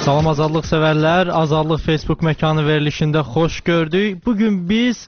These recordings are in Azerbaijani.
Salam azadlıq sevərlər, Azadlıq Facebook məkanı verilişində xoş gördük. Bugün biz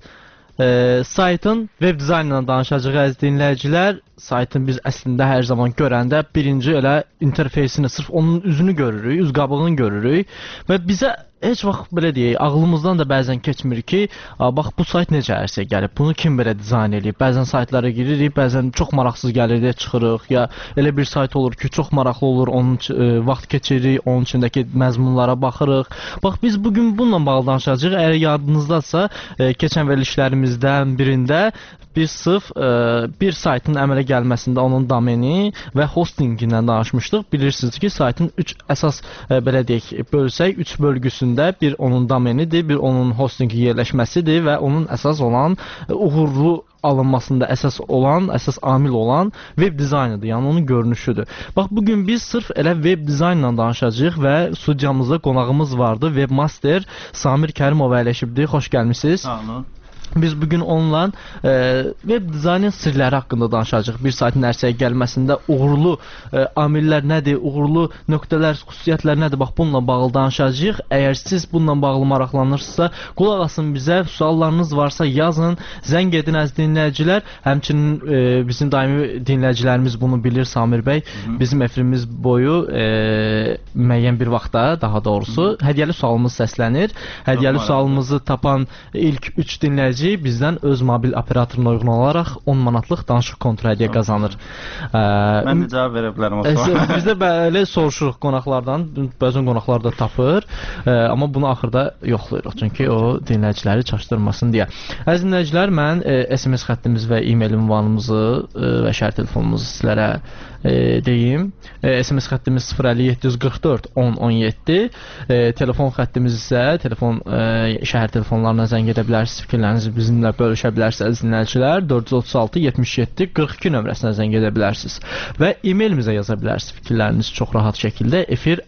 saytın web dizaynından danışacağıq əziz dinləyicilər. Saytın biz əslində hər zaman görəndə birinci elə interfeysini, sırf onun üzünü görürük, üz qabığını görürük və bizə heç vaxt belə deyək, ağlımızdan da bəzən keçmir ki, bax bu sayt necə ərsə gəlib, bunu kim belə dizayn edib? Bəzən saytlara giririk, bəzən çox maraqsız gəlir deyə çıxırıq, ya elə bir sayt olur ki, çox maraqlı olur, onun vaxt keçiririk, onun içindəki məzmunlara baxırıq. Bax biz bugün bununla bağlı danışacağıq. Əgər yadınızdadsa, keçən verilişlərimizdən birində biz sırf bir saytın əmələ gəlməsində onun domeni və hostingindən danışmışdıq. Bilirsiniz ki, saytın 3 əsas belə deyək, bölsək, 3 bölgüsündə bir onun domenidir, bir onun hostingi yerləşməsidir və onun əsas olan uğurlu alınmasında əsas amil olan web dizaynıdır, yəni onun görünüşüdür. Bax, bugün biz sırf elə web dizaynla danışacağıq və studiyamızda qonağımız vardı, webmaster Samir Kərimov əyləşibdir. Xoş gəlmisiniz. Sağ olun. Biz bugün onunla web dizaynın sirləri haqqında danışacağıq. Bir saytın ərsəyə gəlməsində uğurlu amillər nədir, uğurlu nöqtələr, xüsusiyyətlər nədir? Bax, bununla bağlı danışacağıq. Əgər siz bununla bağlı maraqlanırsınızsa, qulaq asın bizə, suallarınız varsa yazın, zəng edin əziz dinləyicilər. Həmçinin bizim daimi dinləyicilərimiz bunu bilir, Samir bəy. Bizim efirimiz boyu müəyyən bir vaxtda, daha doğrusu, hədiyyəli sualımız səslənir. Hədiyyəli sualımızı tapan ilk 3 dinləyici bizdən öz mobil operatoruna uyğun olaraq 10 manatlıq danışıq kontrol hədiyyə qazanır. Mən də cavab verə bilərəm o suala. Biz də belə soruşuruq qonaqlardan, bəzən qonaqlar da tapır, amma bunu axırda yoxlayırıq, çünki o dinləyiciləri çaşdırmasın deyə. Əziz dinləyicilər, mən SMS xəttimiz və e-mail ünvanımızı və şəhər telefonumuzu sizlərə deyim. SMS xəttimiz 05744 1017, telefon xəttimiz isə şəhər telefonlarına zəng edə bilərsiniz, fikirlərinizi bizimlə bölüşə bilərsiniz dinləyicilər. 436 77 42 nömrəsinə zəng edə bilərsiniz və e-mailimizə yaza bilərsiniz fikirlərinizi çox rahat şəkildə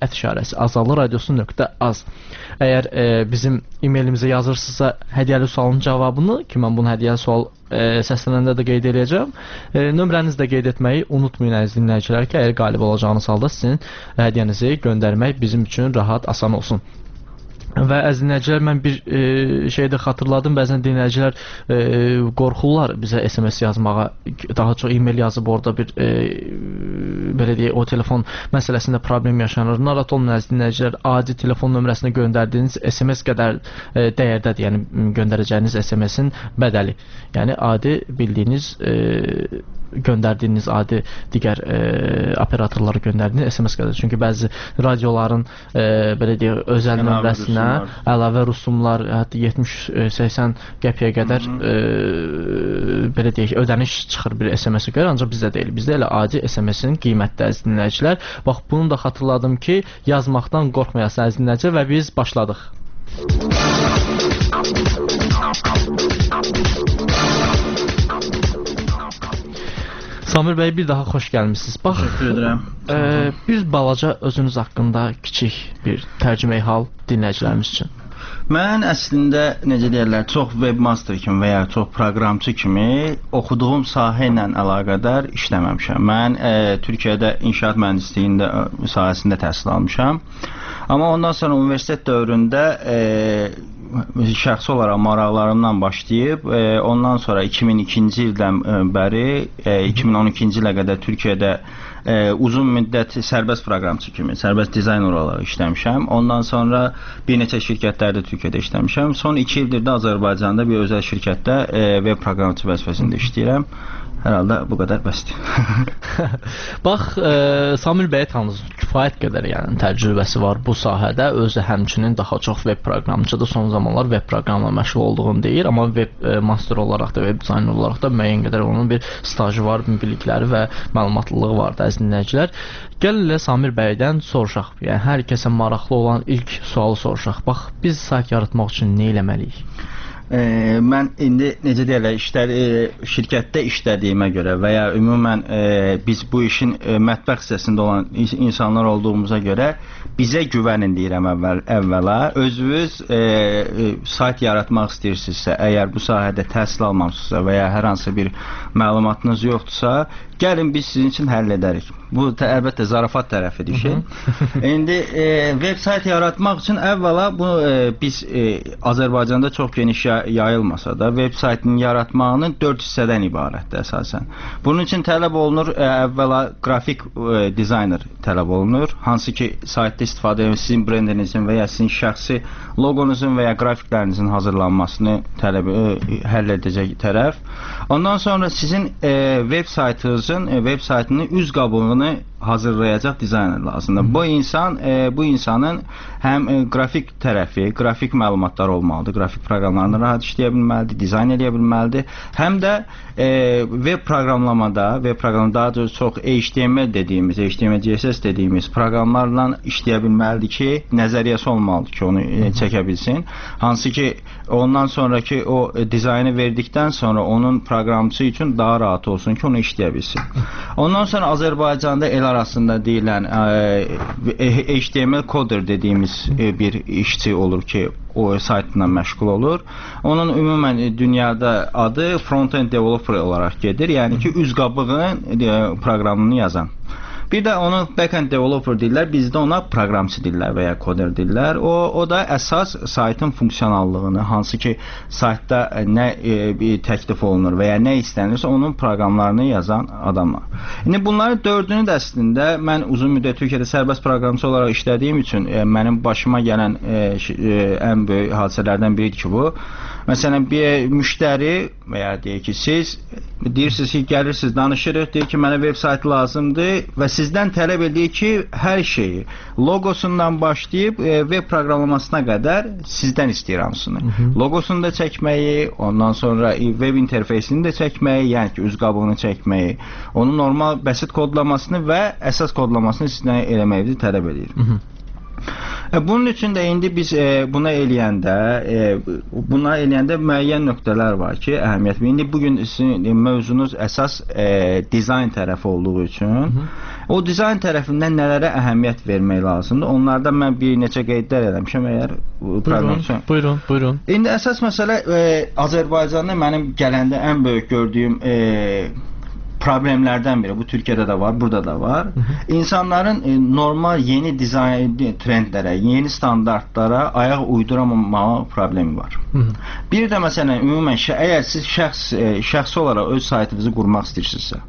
efir@azadlıqradiosu.az. Əgər bizim e-mailimizə yazırsınızsa hədiyyəli sualın cavabını, ki mən bunu hədiyyəli sual səslənəndə də qeyd edəcəm. Nömrənizi də qeyd etməyi unutmayın əziz dinləyicilər ki, əgər qalib olacağınız halda sizin hədiyyənizi göndərmək bizim üçün rahat, asan olsun. Və əziz dinləyicilər, mən bir şey də xatırladım. Bəzən dinləyicilər qorxurlar bizə SMS yazmağa. Daha çox e-mail yazıb orada bir belə deyək, o telefon məsələsində problem yaşanır. Narahat olmayın əziz dinləyicilər, adi telefon nömrəsinə göndərdiyiniz SMS qədər dəyərdədir. Yəni göndərəcəyiniz SMS-in bədəli. Yəni adi bildiyiniz göndərdiyiniz adi digər operatorlara göndərdiyiniz SMS qədər. Çünki bəzi radioların belə deyək, özəl nömrəsinə əlavə rüsumlar, hətta 70-80 qəpiyə qədər belə deyək, ödəniş çıxır bir SMS-ə görə, ancaq bizdə deyil. Bizdə elə adi SMS-in qiymətli əziz dinləyicilər. Bax, bunu da xatırladım ki, yazmaqdan qorxmayasın əziz dinləyicilər və biz başladıq. Samir bəy, bir daha xoş gəlmişsiniz. Bax, bir balaca özünüz haqqında kiçik bir tərcüməyi hal dinləyicilərimiz üçün. Mən əslində, necə deyərlər, çox webmaster kimi və ya çox proqramçı kimi oxuduğum sahə ilə əlaqədar işləməmişəm. Mən Türkiyədə inşaat mühəndisliyi sahəsində təhsil almışam. Amma ondan sonra universitet dövründə şəxsi olaraq maraqlarımdan başlayıb, ondan sonra 2002-ci ildən bəri 2012-ci ilə qədər Türkiyədə uzun müddət sərbəst proqramçı kimi, sərbəst dizayner olaraq işləmişəm. Ondan sonra bir neçə şirkətlərdə Türkiyədə işləmişəm. Son 2 ildir də Azərbaycanda bir özəl şirkətdə web proqramçı vəzifəsində işləyirəm. Hər halda bu qədər bəsdir. Bax, Samir bəyə tanısınız, kifayət qədər yəni təcrübəsi var bu sahədə. Özü həmçinin daha çox web proqramçıdır. Son zamanlar web proqramla məşğul olduğunu deyir, amma web master olaraq da, web dizayner olaraq da müəyyən qədər onun bir stajı var, bilikləri və məlumatlılığı var da əziz dinləyicilər. Gəlin elə Samir bəydən soruşaq. Yəni hər kəsə maraqlı olan ilk sualı soruşaq. Bax, biz sayt yaratmaq üçün nə etməliyik? Mən indi necə deyirlər, şirkətdə işlədiyimə görə və ya ümumən biz bu işin mətbəx hissəsində olan insanlar olduğumuza görə bizə güvənin deyirəm əvvəla. Özünüz sayt yaratmaq istəyirsinizsə, əgər bu sahədə təhsil almamısınızsa və ya hər hansı bir məlumatınız yoxdursa, Gəlin biz sizin üçün həll edərik. Bu əlbəttə zarafat tərəfidir işin. İndi veb sayt yaratmaq üçün əvvəla bu biz Azərbaycanda çox geniş yayılmasa da veb saytının yaratmağının 4 hissədən ibarətdir əsasən. Bunun üçün tələb olunur əvvəla qrafik dizayner tələb olunur. Hansı ki saytda istifadə edən sizin brendinizin və ya sizin şəxsi loqonuzun və ya qrafiklərinizin hazırlanmasını həll edəcək tərəf. Ondan sonra sizin veb saytının üz qabığını hazırlayacaq dizayner lazımdır. Bu insanın həm qrafik tərəfi, qrafik məlumatlar olmalıdır, qrafik proqramlarını rahat işləyə bilməlidir, dizayn edə bilməlidir. Həm də veb proqramlamada daha çox HTML dediğimiz, HTML, CSS dediğimiz proqramlarla işləyə bilməlidir ki, nəzəriyyəsi olmalıdır ki, onu çəkə bilsin. Hansı ki, ondan sonraki o dizaynı verdikdən sonra onun proqramçısı üçün daha rahat olsun ki, onu işləyə bilsin. Ondan sonra Azərbaycanda el arasında deyilən HTML coder dediğimiz bir işçi olur ki, o saytla məşğul olur. Onun ümumən dünyada adı front-end developer olaraq gedir. Yəni ki, üz qabığın proqramını yazan. Bir də onu backend developer deyirlər, bizdə ona proqramçı deyirlər və ya koder deyirlər. O da əsas saytın funksionallığını, hansı ki saytda nə təklif olunur və ya nə istənirsə onun proqramlarını yazan adamlar. İndi bunların dördünü də əslində mən uzun müddət Türkiyədə sərbəst proqramçı olaraq işlədiyim üçün mənim başıma gələn ən böyük hadisələrdən biridir ki bu. Məsələn, bir müştəri və ya deyək ki, siz deyirsiniz ki, gəlirsiniz, danışırıq, deyir ki, mənə web sayt lazımdır və sizdən tələb edir ki, hər şeyi, logosundan başlayıb web proqramlamasına qədər sizdən istəyir hamısını. Logosunu da çəkməyi, ondan sonra web interfeysini də çəkməyi, yəni ki, üz qabığını çəkməyi, onun normal bəsit kodlamasını və əsas kodlamasını sizdən eləməyi tələb edir. Bunun üçün də indi biz buna eləyəndə müəyyən nöqtələr var ki, əhəmiyyət. İndi bugün sizin mövzunuz əsas dizayn tərəfi olduğu üçün o dizayn tərəfindən nələrə əhəmiyyət vermək lazımdır? Onlardan mən bir neçə qeydlər eləmişəm əgər problem üçün. Buyurun. İndi əsas məsələ Azərbaycanda mənim gələndə ən böyük gördüyüm problemlərdən biri, bu Türkiyədə də var, burada da var. İnsanların normal yeni dizayn trendlərə, yeni standartlara ayaq uyduramamağı problemi var. Bir də məsələn, ümumən əgər siz şəxsi olaraq öz saytınızı qurmaq istəyirsinizsə,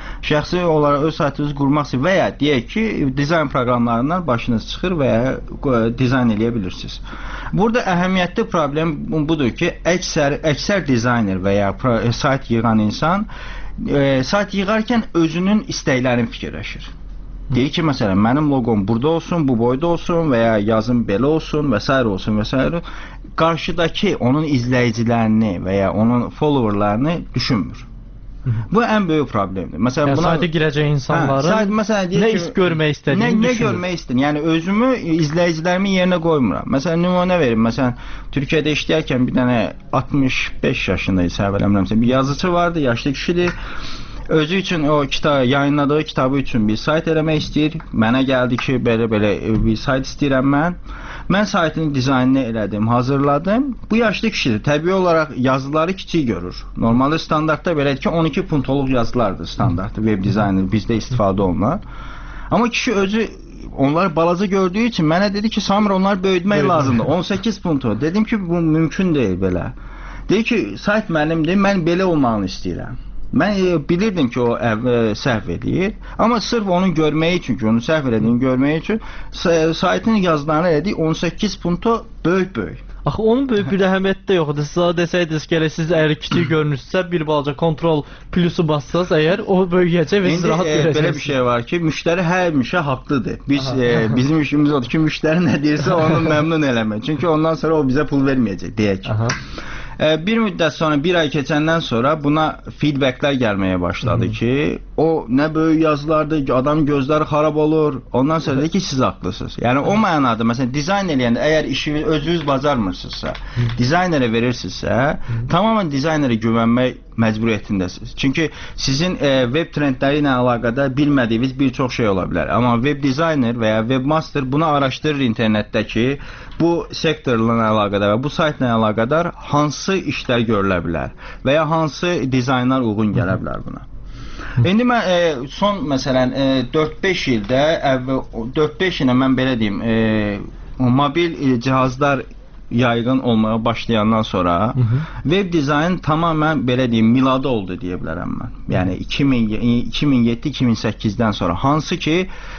və ya deyək ki, dizayn proqramlarından başınız çıxır və ya dizayn eləyə bilirsiniz. Burada əhəmiyyətli problem budur ki, əksər dizayner və ya sayt yığan insan sayt yığarkən özünün istəklərini fikirləşir. Deyir ki, məsələn, mənim loqom burada olsun, bu boyda olsun və ya yazım belə olsun və s. olsun və s. Qarşıdakı onun izləyicilərini və ya onun followerlarını düşünmür. Bu ən böyük problemdir. Məsələn, buna sayta girəcək insanların nə görmək istədiyini düşünür. Nə görmək istəyir? Yəni özümü, izləyicilərimin yerinə qoymuram. Məsələn, nümunə verim. Məsələn, Türkiyədə işləyərkən bir dənə 65 yaşında isə eləmirəmsə bir yazıcı vardı, yaşlı kişidir. Özü üçün o yayınladığı kitabı üçün bir sayt eləmək istəyir. Mənə gəldi ki, belə bir sayt istəyirəm mən. Mən saytın dizaynını elədim, hazırladım. Bu yaşlı kişidir. Təbii olaraq yazıları kiçik görür. Normalde standartda belədir ki, 12 puntoluq yazılardır standart web dizayner bizdə istifadə olunan. Amma kişi özü onları balaca gördüyü için mənə dedi ki, Samir onları böyütmək lazımdır. 18 puntu. Dedim ki, bu mümkün deyil belə. Dedi ki, sayt mənimdir, mən belə olmağını istəyirəm. Mən bilirdim ki, o səhv edir. Amma sırf onu görməyi üçün ki, onu səhv edildiyini görməyi üçün saytın yazılarını elədik 18 punto böyük. Axı onun böyük bir əhəmiyyəti də yoxdur. Siz desəydiniz ki, siz əgər kiçik görünürsünüzsə, bir balaca kontrol plusu bassanız, əgər o böyüyəcək və siz rahat görəcəksiniz. Belə bir şey var ki, müştəri həmişə haqlıdır. Bizim işimiz odur ki, müştəri nə deyirsə onu məmnun eləmək. Çünki ondan sonra o bizə pul verməyəcək, deyək. Bir müddət sonra, bir ay keçəndən sonra buna feedbacklər gəlməyə başladı ki, o nə böyük yazılardır, adam gözləri xarab olur. Ondan sonra dedi ki, siz haqlısınız. Yəni o mənada, məsələn, dizayn eləyəndə, əgər işiniz özünüz bacarmırsınızsa, dizaynerə verirsinizsə, tamamən dizaynerə güvənmək məcburiyyətindəsiniz. Çünki sizin web trendləri ilə əlaqədar bilmədiyiniz bir çox şey ola bilər. Amma web dizayner və ya webmaster bunu araşdırır internetdəki bu sektorla əlaqədar və bu saytla əlaqədar hansı işlər görülə bilər və ya hansı dizaynlar uyğun gələ bilər buna. İndi mən son məsələn 4-5 ildə 4-5 ilə mən belə deyim, mobil cihazlar yaygın olmaya başlayandan sonra web dizayn tamamen belə deyim miladı oldu deyə bilərəm mən. Yəni 2007-2008-dən sonra hansı ki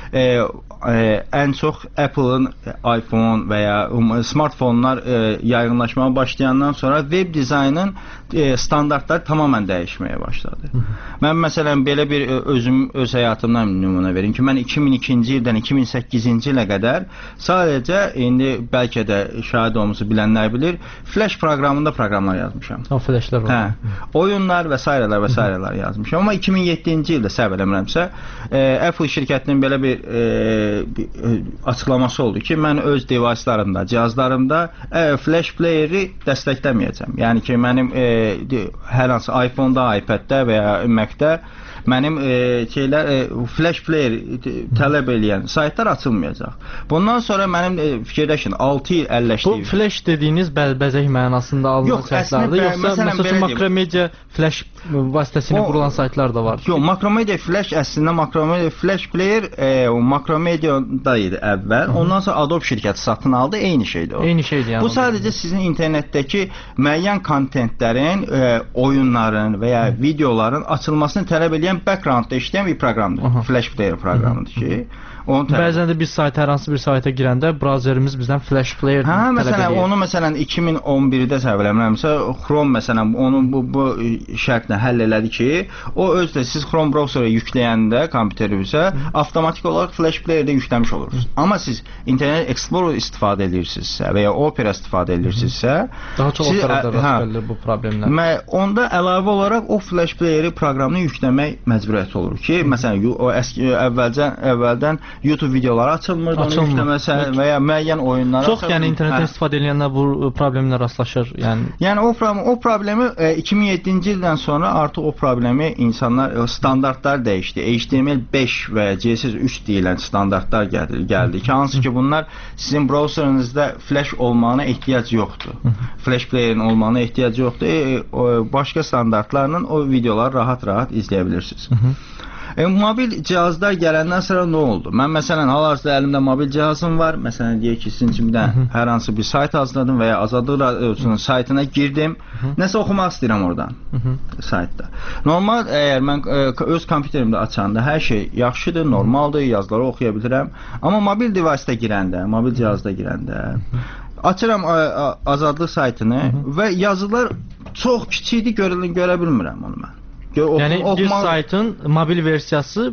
ən çox Apple'ın iPhone və ya smartfonlar yaygınlaşmaya başlayandan sonra web dizaynın standartları tamamen dəyişməyə başladı. Mən məsələn belə bir öz həyatımdan nümunə verim ki, mən 2002-ci ildən 2008-ci ilə qədər sadəcə indi bəlkə də şahid olmusu bilənlər bilir, Flash proqramında proqramlar yazmışam. O flashlar var. Hə, oyunlar və s. yazmışam. Amma 2007-ci ildə səhv eləmirəmsə, Apple şirkətinin belə bir açıqlaması oldu ki, mən öz device'larımda, cihazlarımda Flash player'i dəstəkləməyəcəm. Yəni ki, mənim hər hansı iPhone-da, iPad-də və ya Mac-də mənim Flash player tələb eləyən saytlar açılmayacaq. Bundan sonra mənim fikirləşin 6 il əlləşdiyim. Bu Flash dediyiniz bəlbəzək mənasında alınan saytlardır, yoxsa məsələn Makromedia Flash vasitəsilə qurulan saytlar da var? Yox, Makromedia Flash əslində Makromedia Flash player Makromedia'da idi əvvəl. Ondan sonra Adobe şirkəti satın aldı, eyni şeydir o. Eyni şeydir yəni. Bu sadəcə sizin internetdəki müəyyən kontentlərin, oyunların və ya videoların açılmasını tələb edən backgroundda işləyən bir proqramdır. Flash player proqramıdır ki, bəzən də biz sayta, hər hansı bir sayta girəndə brauzerimiz bizdən Flash player tələb edir. Onu məsələn 2011-də səhv eləmirəmsə, Chrome məsələn onun bu şərtlə həll elədi ki, o özdə siz Chrome browserə yükləyəndə kompüterinizə avtomatik olaraq Flash playerdə yükləmiş olursunuz. Amma siz Internet Explorer istifadə edirsinizsə və ya Opera istifadə edirsinizsə, daha çox Operada rast gəlir bu problemlər. Onda əlavə olaraq o Flash playeri proqramını yükləmək məcburiyyəti olur ki, məsələn o əski əvvəldən YouTube videoları açılmır, onu yükləməsə və ya müəyyən oyunlar çox, yəni internetdən istifadə edənlər bu problemlə rastlaşır. Yəni o problemi 2007-ci ildən sonra artıq o problemi insanlar standartlar dəyişdi. HTML5 və CSS3 deyilən standartlar gəldi ki, hansı ki bunlar sizin browserinizdə Flash olmağına ehtiyac yoxdur. Flash playerin olmağına ehtiyac yoxdur. Başqa standartlarla o videoları rahat-rahat izləyə bilirsiniz. Mobil cihazlar gələndən sonra nə oldu? Mən məsələn hal-hazırda əlimdə mobil cihazım var. Məsələn deyək ki, sizin üçün hər hansı bir sayt hazırladım və ya Azadlıq Radiosunun saytına girdim. Nəsə oxumaq istəyirəm oradan saytda. Normal əgər mən öz kompüterimdə açanda hər şey yaxşıdır, normaldır, yazıları oxuya bilirəm. Amma mobil device-da girəndə, mobil cihazda girəndə açıram Azadlıq saytını və yazılar çox kiçikdir, görə bilmirəm onu mən. Yəni bir saytın mobil versiyası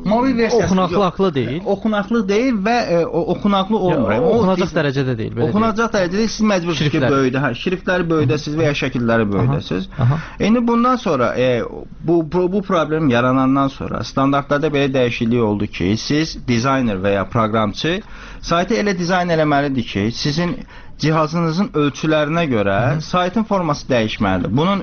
oxunaqlı deyil. Oxunaqlı deyil və oxunaqlı olmur. Oxunacaq dərəcədə deyil. Oxunacaq dərəcədə siz məcbursunuz ki, böyüdə, şriftləri böyüdəsiniz və ya şəkilləri böyüdəsiz. İndi bundan sonra bu problem yaranandan sonra standartlarda belə dəyişiklik oldu ki, siz dizayner və ya proqramçı saytı elə dizayn eləməlidir ki, sizin cihazınızın ölçülərinə görə saytın forması dəyişməlidir. Bunun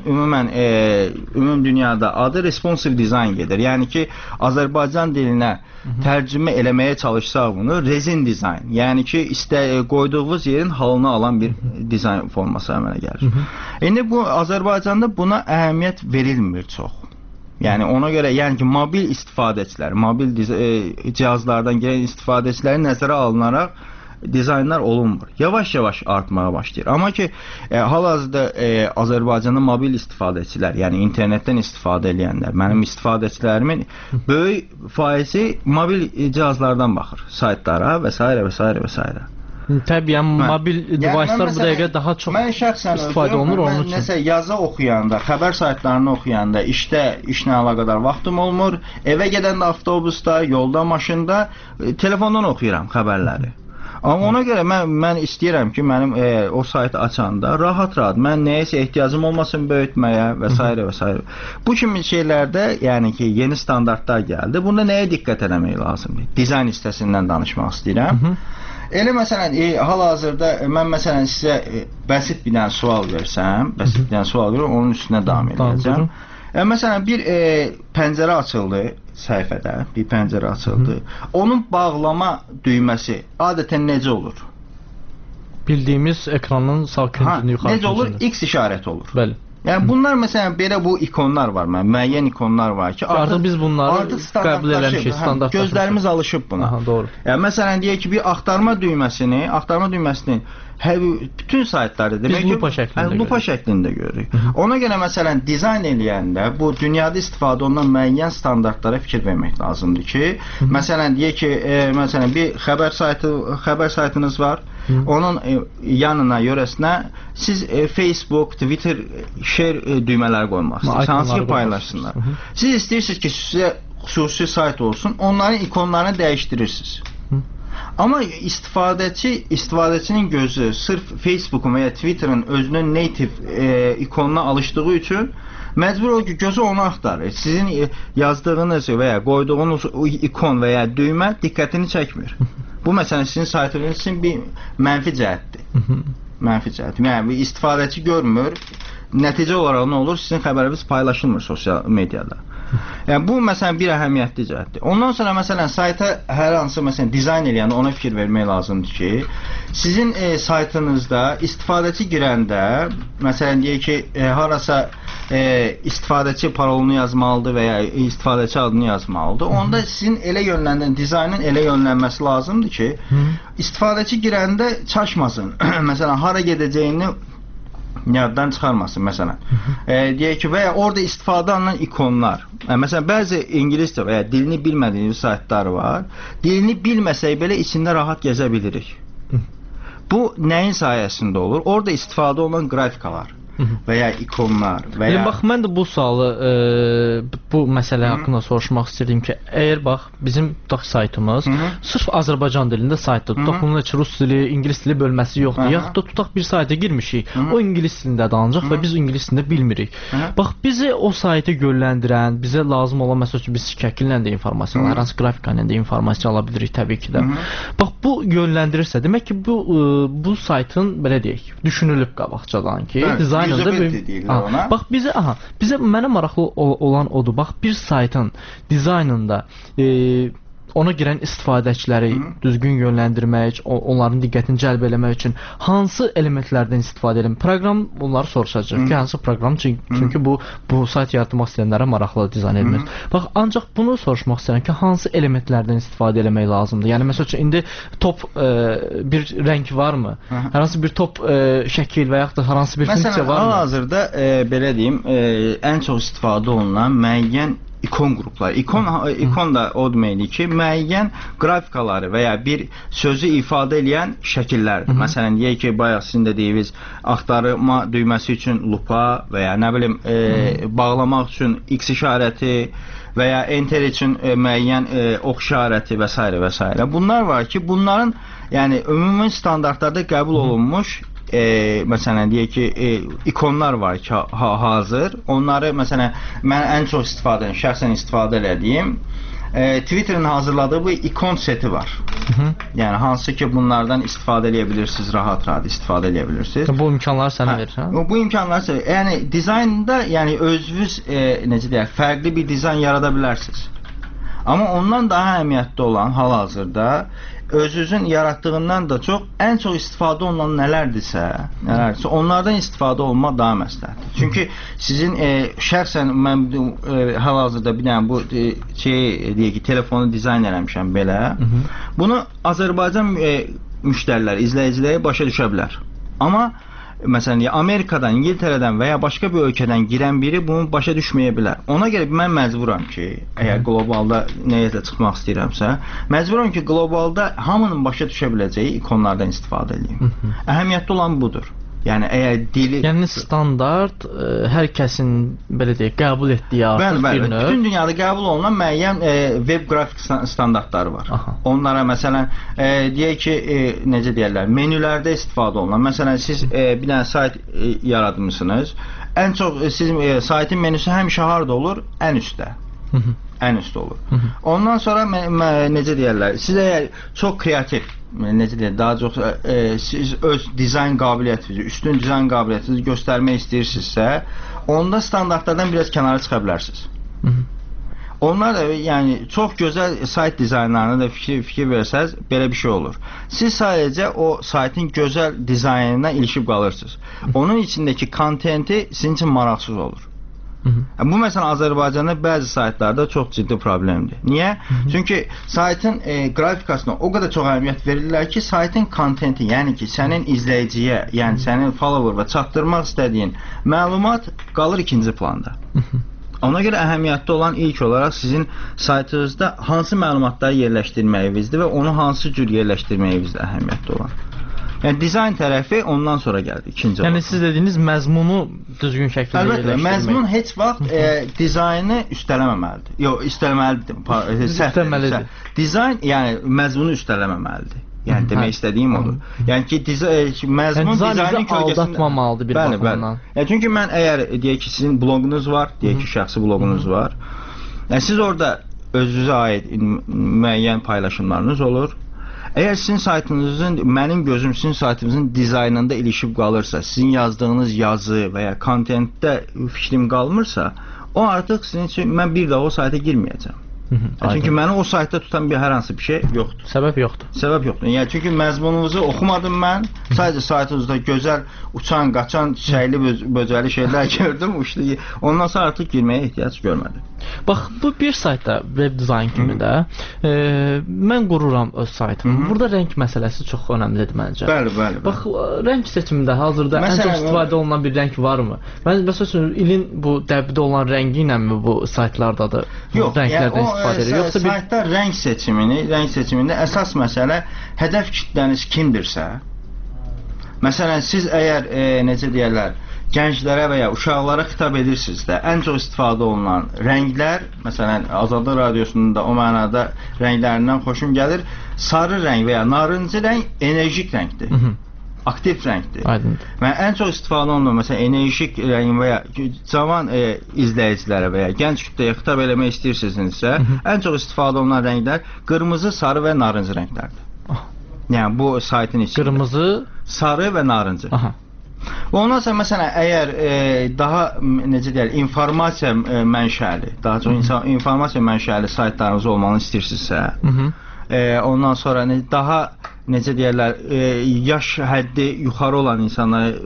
ümum dünyada adı responsive design gedir. Yəni ki, Azərbaycan dilinə tərcümə eləməyə çalışsaq bunu resin dizayn. Yəni ki, qoyduğunuz yerin halını alan bir dizayn forması əmələ gəlir. İndi bu Azərbaycanda buna əhəmiyyət verilmir çox. Yəni ona görə, yəni ki, mobil istifadəçilər, mobil cihazlardan gələn istifadəçiləri nəzərə alınaraq dizaynlar olunmur. Yavaş-yavaş artmağa başlayır. Amma ki, hal-hazırda Azərbaycanda mobil istifadəçilər, yəni internetdən istifadə edənlər, mənim istifadəçilərimin böyük faizi mobil cihazlardan baxır, saytlara və s. və s. və s. Təbii, mobil device'lar bu dəqiqə daha çox istifadə olunur onun üçün. Nəsə yazı oxuyanda, xəbər saytlarını oxuyanda, işlə əlaqədar vaxtım olmur. Evə gedəndə avtobusda, yolda, maşında, telefondan oxuyuram xəbərləri. Amma ona görə mən istəyirəm ki, mənim o saytı açanda rahat-rahat, mən nəyəsə ehtiyacım olmasın böyütməyə və s. və s. Bu kimi şeylərdə, yəni ki, yeni standartlar gəldi. Bunda nəyə diqqət eləmək lazımdır? Dizayn hissəsindən danışmaq istəyirəm. Elə məsələn, hal-hazırda mən məsələn sizə bəsit bir dənə sual versəm, onun üstünə davam edəcəm. Məsələn, bir pəncərə açıldı səhifədə, bir pəncərə açıldı. Onun bağlama düyməsi adətən necə olur? Bildiyimiz ekranın sağ küncünü yuxarı necə olur? X işarəti olur. Bəli. Yəni bunlar məsələn belə bu ikonlar var, müəyyən ikonlar var ki, artıq biz bunları qəbul eləmişik, standartlaşmışıq. Gözlərimiz alışıb buna. Aha, doğru. Yəni məsələn deyək ki, bir axtarma düyməsini bütün saytlarda demək ki, lupa şəklində görürük. Ona görə məsələn dizayn eləyəndə bu dünyada istifadə olunan müəyyən standartlara fikir vermək lazımdır ki, məsələn deyək ki, məsələn bir xəbər saytınız var. Onun yanına, yörəsinə siz Facebook, Twitter, share düymələri qoymaq istəyirsiniz. Hansı ki paylaşsınlar. Siz istəyirsiniz ki, sizə xüsusi sayt olsun, onların ikonlarını dəyişdirirsiniz. Amma istifadəçinin gözü sırf Facebook'un və ya Twitter'ın özünün native ikonuna alışdığı üçün məcbur o ki, gözü onu axtarır. Sizin yazdığınız və ya qoyduğunuz ikon və ya düymə diqqətini çəkmir. Bu məsələn sizin saytınız üçün bir mənfi cəhətdir. Mənfi cəhət. Yəni istifadəçi görmür. Nəticə olaraq nə olur? Sizin xəbəriniz paylaşılmır sosial mediada. Yəni bu məsələn bir əhəmiyyətli cəhətdir. Ondan sonra məsələn sayta hər hansı məsələn dizayn eləyəndə ona fikir vermək lazımdır ki, sizin saytınızda istifadəçi girəndə məsələn deyək ki, harasa istifadəçi parolunu yazmalıdır və ya istifadəçi adını yazmalıdır. Onda sizin elə yönləndirən dizaynın elə yönlənməsi lazımdır ki, istifadəçi girəndə çaşmasın. Məsələn hara gedəcəyini yaddan çıxarmasın məsələn. Deyək ki, və ya orada istifadə olunan ikonlar. Məsələn, bəzi ingiliscə və ya dilini bilmədiyiniz saytlar var. Dilini bilməsək belə içində rahat gəzə bilirik. Bu nəyin sayəsində olur? Orada istifadə olunan qrafikalar və ya ikonlar və ya... Bax, mən də bu sualı, bu məsələ haqqında soruşmaq istəyirdim ki, əgər bax, bizim tutaq saytımız sırf Azərbaycan dilində saytdır, tutaq bunun heç rus dili, ingilis dili bölməsi yoxdur, yaxud da tutaq bir sayta girmişik, o ingilis dilindədir ancaq və biz ingilis dilində bilmirik. Bax, bizi o saytı yönləndirən, bizə lazım olan, məsəl üçün, biz şəkillə də informasiya, hər hansı qrafikayla da informasiya ala bilirik təbii ki də. Bax, bu yönləndirirsə, demək ki, bu saytın, belə deyək, düşünülüb qabaqcadan ki, dizayn bax bizə mənə maraqlı olan odur. Bax bir saytın dizaynında ona girən istifadəçiləri düzgün yönləndirmək, onların diqqətini cəlb eləmək üçün hansı elementlərdən istifadə edin? Proqram bunları soruşacaq ki, hansı proqram? Çünki bu sayt yaratmaq istəyənlərə maraqlı dizayn edilir. Bax, ancaq bunu soruşmaq istəyirəm ki, hansı elementlərdən istifadə eləmək lazımdır? Yəni, məsəl üçün, indi top bir rəng varmı? Hər hansı bir top şəkil və yaxud da hər hansı bir funksiya varmı? Məsələn, hal-hazırda, belə deyim, ən çox istifadə olunan müəyyən ikon qrupları. İkon da o deməkdir ki, müəyyən qrafikaları və ya bir sözü ifadə edən şəkillərdir. Məsələn, deyək ki, bayaq sizin də deyiniz, axtarma düyməsi üçün lupa və ya nə bilim, bağlamaq üçün X işarəti və ya enter üçün müəyyən ox işarəti və s. və s. Bunlar var ki, bunların yəni ümumi standartlarda qəbul olunmuş məsələn deyək ki, ikonlar var ki, hazır. Onları məsələn mən ən çox şəxsən istifadə elədiyim Twitter'ın hazırladığı bu ikon seti var. Yəni hansı ki bunlardan istifadə edə bilirsiniz, rahat istifadə edə bilirsiniz. Bu imkanları sənə verir, hə? Bu imkanları yəni dizaynda yəni özünüz necə deyək, fərqli bir dizayn yarada bilərsiniz. Amma ondan daha əhəmiyyətli olan hal-hazırda özünüzün yaratdığından da çox ən çox istifadə olunan nələrdirsə, onlardan istifadə olmaq daha məsləhətdir. Çünki sizin şəxsən mən hal-hazırda bir dənə bu deyək ki, telefonu dizayn eləmişəm belə. Bunu Azərbaycan müştərilər, izləyiciləri başa düşə bilər. Amma məsələn, Amerikadan, İngiltərədən və ya başqa bir ölkədən girən biri bunu başa düşməyə bilər. Ona görə mən məcburam ki, əgər qlobalda nəyə çıxmaq istəyirəmsə, məcburam ki, qlobalda hamının başa düşə biləcəyi ikonlardan istifadə edeyim. Əhəmiyyətli olan budur. Yəni əgər dili... Yəni standart hər kəsin, belə deyək, qəbul etdiyi artıq bir növ. Bütün dünyada qəbul olunan müəyyən web qrafik standartları var. Onlara məsələn, deyək ki, necə deyərlər, menülərdə istifadə olunan. Məsələn, siz bir dənə sayt yaratmışsınız. Ən çox sizin saytın menüsü həmişə harda olur? Ən üstdə. Ən üstdə olur. Ondan sonra necə deyərlər, siz əgər çox kreativ, necə deyək, daha çox siz öz dizayn qabiliyyətinizi, üstün dizayn qabiliyyətinizi göstərmək istəyirsinizsə, onda standartlardan biraz kənara çıxa bilərsiniz. Onlar da yəni çox gözəl sayt dizaynlarına da fikir versəz belə bir şey olur. Siz sadəcə o saytın gözəl dizaynına ilişib qalırsınız. Onun içindəki kontenti sizin üçün maraqsız olur. Bu məsələn Azərbaycanda bəzi saytlarda çox ciddi problemdir. Niyə? Çünki saytın qrafikasına o qədər çox əhəmiyyət verirlər ki, saytın kontenti, yəni ki, sənin izləyiciyə, yəni sənin follower'a çatdırmaq istədiyin məlumat qalır ikinci planda. Ona görə əhəmiyyətli olan ilk olaraq sizin saytınızda hansı məlumatları yerləşdirməyinizdir və onu hansı cür yerləşdirməyinizdir əhəmiyyətli olan. Yəni dizayn tərəfi ondan sonra gəldi, ikinci olaraq. Yəni siz dediyiniz məzmunu düzgün şəkildə yerləşdirmək. Əlbəttə, məzmun heç vaxt dizaynı üstələməməlidir. Yox, üstələməlidir. Dizayn, yəni məzmunu üstələməməlidir. Yəni demək istədiyim odur. Yəni ki, məzmun dizaynın kölgəsində aldatmamalıdır bir baxımdan. Yəni çünki mən əgər deyək ki, sizin bloqunuz var, deyək ki, şəxsi bloqunuz var. Yəni siz orada özünüzə aid müəyyən paylaşımlarınız olur. Əgər sizin saytınızın, mənim gözüm sizin saytınızın dizaynında ilişib qalırsa, sizin yazdığınız yazı və ya kontentdə fikrim qalmırsa, o artıq sizin üçün mən bir daha o sayta girməyəcəm. Çünki məni o saytda tutan hər hansı bir şey yoxdur. Səbəb yoxdur. Səbəb yoxdur. Yəni çünki məzmununuzu oxumadım mən. Sadəcə saytınızda gözəl uçan, qaçan, çiçəkli, böcəli şeylər gördüm. Ondan sonra artıq girməyə ehtiyac görmədim. Bax, bu bir saytda web dizayn kimi də mən qururam öz saytımı. Burada rəng məsələsi çox önəmlidir məncə. Bəli. Bax, rəng seçimində hazırda ən çox istifadə olunan bir rəng varmı? Məsələn, ilin bu dəbdə olan rəngi ilənmi bu saytlardadır? Yox, yəni saytda rəng seçimində əsas məsələ hədəf kütləniz kimdirsə, məsələn, siz əgər, necə deyərlər, gənclərə və ya uşaqlara xitab edirsinizsə, ən çox istifadə olunan rənglər, məsələn, Azadlıq Radiosunun da o mənada rənglərindən xoşum gəlir, sarı rəng və ya narıncı rəng enerjik rəngdir. Aktiv rəngdir. Aydındır. Və ən çox istifadə olunan məsələn enerjik rəng və ya cavan izləyicilərə və ya gənc kütləyə xitab eləmək istəyirsinizsə, ən çox istifadə olunan rənglər qırmızı, sarı və narıncı rənglərdir. Yəni bu saytın içində. Qırmızı, sarı və narıncı. Ondan sonra məsələn əgər daha necə deyək, informasiya mənşəli, daha çox informasiya mənşəli saytlarınız olmalı istəyirsinizsə, ondan sonra daha necə deyərlər, yaş həddi yuxarı olan insanlara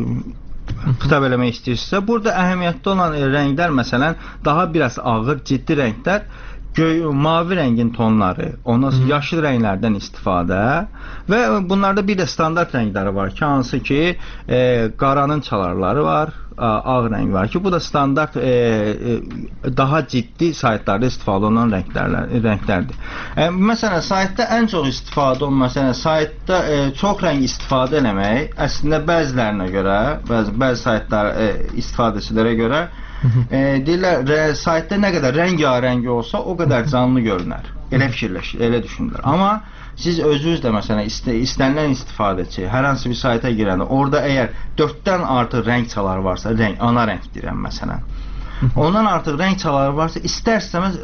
xitab eləmək istəyirsinizsə, burada əhəmiyyətli olan rənglər məsələn daha biraz ağır, ciddi rənglər, mavi rəngin tonları, ondan sonra yaşıl rənglərdən istifadə və bunlarda bir də standart rəngləri var ki, hansı ki qaranın çalarları var, ağ rəng var ki, bu da standart daha ciddi saytlarda istifadə olunan rənglərdir. Məsələn, saytda ən çox istifadə olunan, məsələn, saytda çox rəng istifadə eləmək əslində bəzilərinə görə, bəzi saytlar istifadəçilərə görə deyirlər, saytda nə qədər rəngarəng olsa, o qədər canlı görünər. Elə fikirləşir, elə düşünürlər. Amma siz özünüz də məsələn istənilən istifadəçi hər hansı bir sayta girəndə, orada əgər 4-dən artıq rəng çaları varsa, ana rəng deyirəm məsələn, ondan artıq rəng çaları varsa, istər-istəməz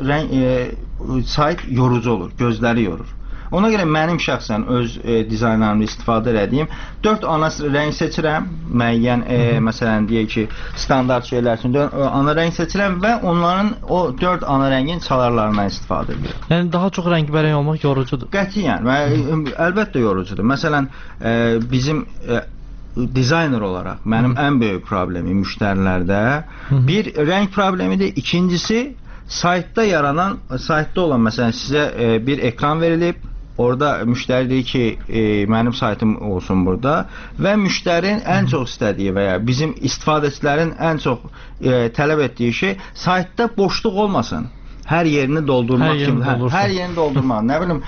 sayt yorucu olur, gözləri yorur. Ona görə mənim şəxsən öz dizaynlarımda istifadə etdiyim 4 ana rəng seçirəm, müəyyən məsələn deyək ki, standart şeylər üçün ana rəng seçirəm və onların o 4 ana rəngin çalarlarından istifadə edirəm. Yəni daha çox rəngbərəng olmaq yorucudur. Qətiyyən, əlbəttə yorucudur. Məsələn, bizim dizayner olaraq mənim ən böyük problemi müştərilərdə bir rəng problemidir. İkincisi, saytda olan məsələn sizə bir ekran verilib, orada müştəri deyir ki, mənim saytım olsun burada və müştərinin ən çox istədiyi və ya bizim istifadəçilərin ən çox tələb etdiyi şey saytda boşluq olmasın. Hər yerini doldurmaq kimi. Hər yerini doldurmaq. Nə bilim,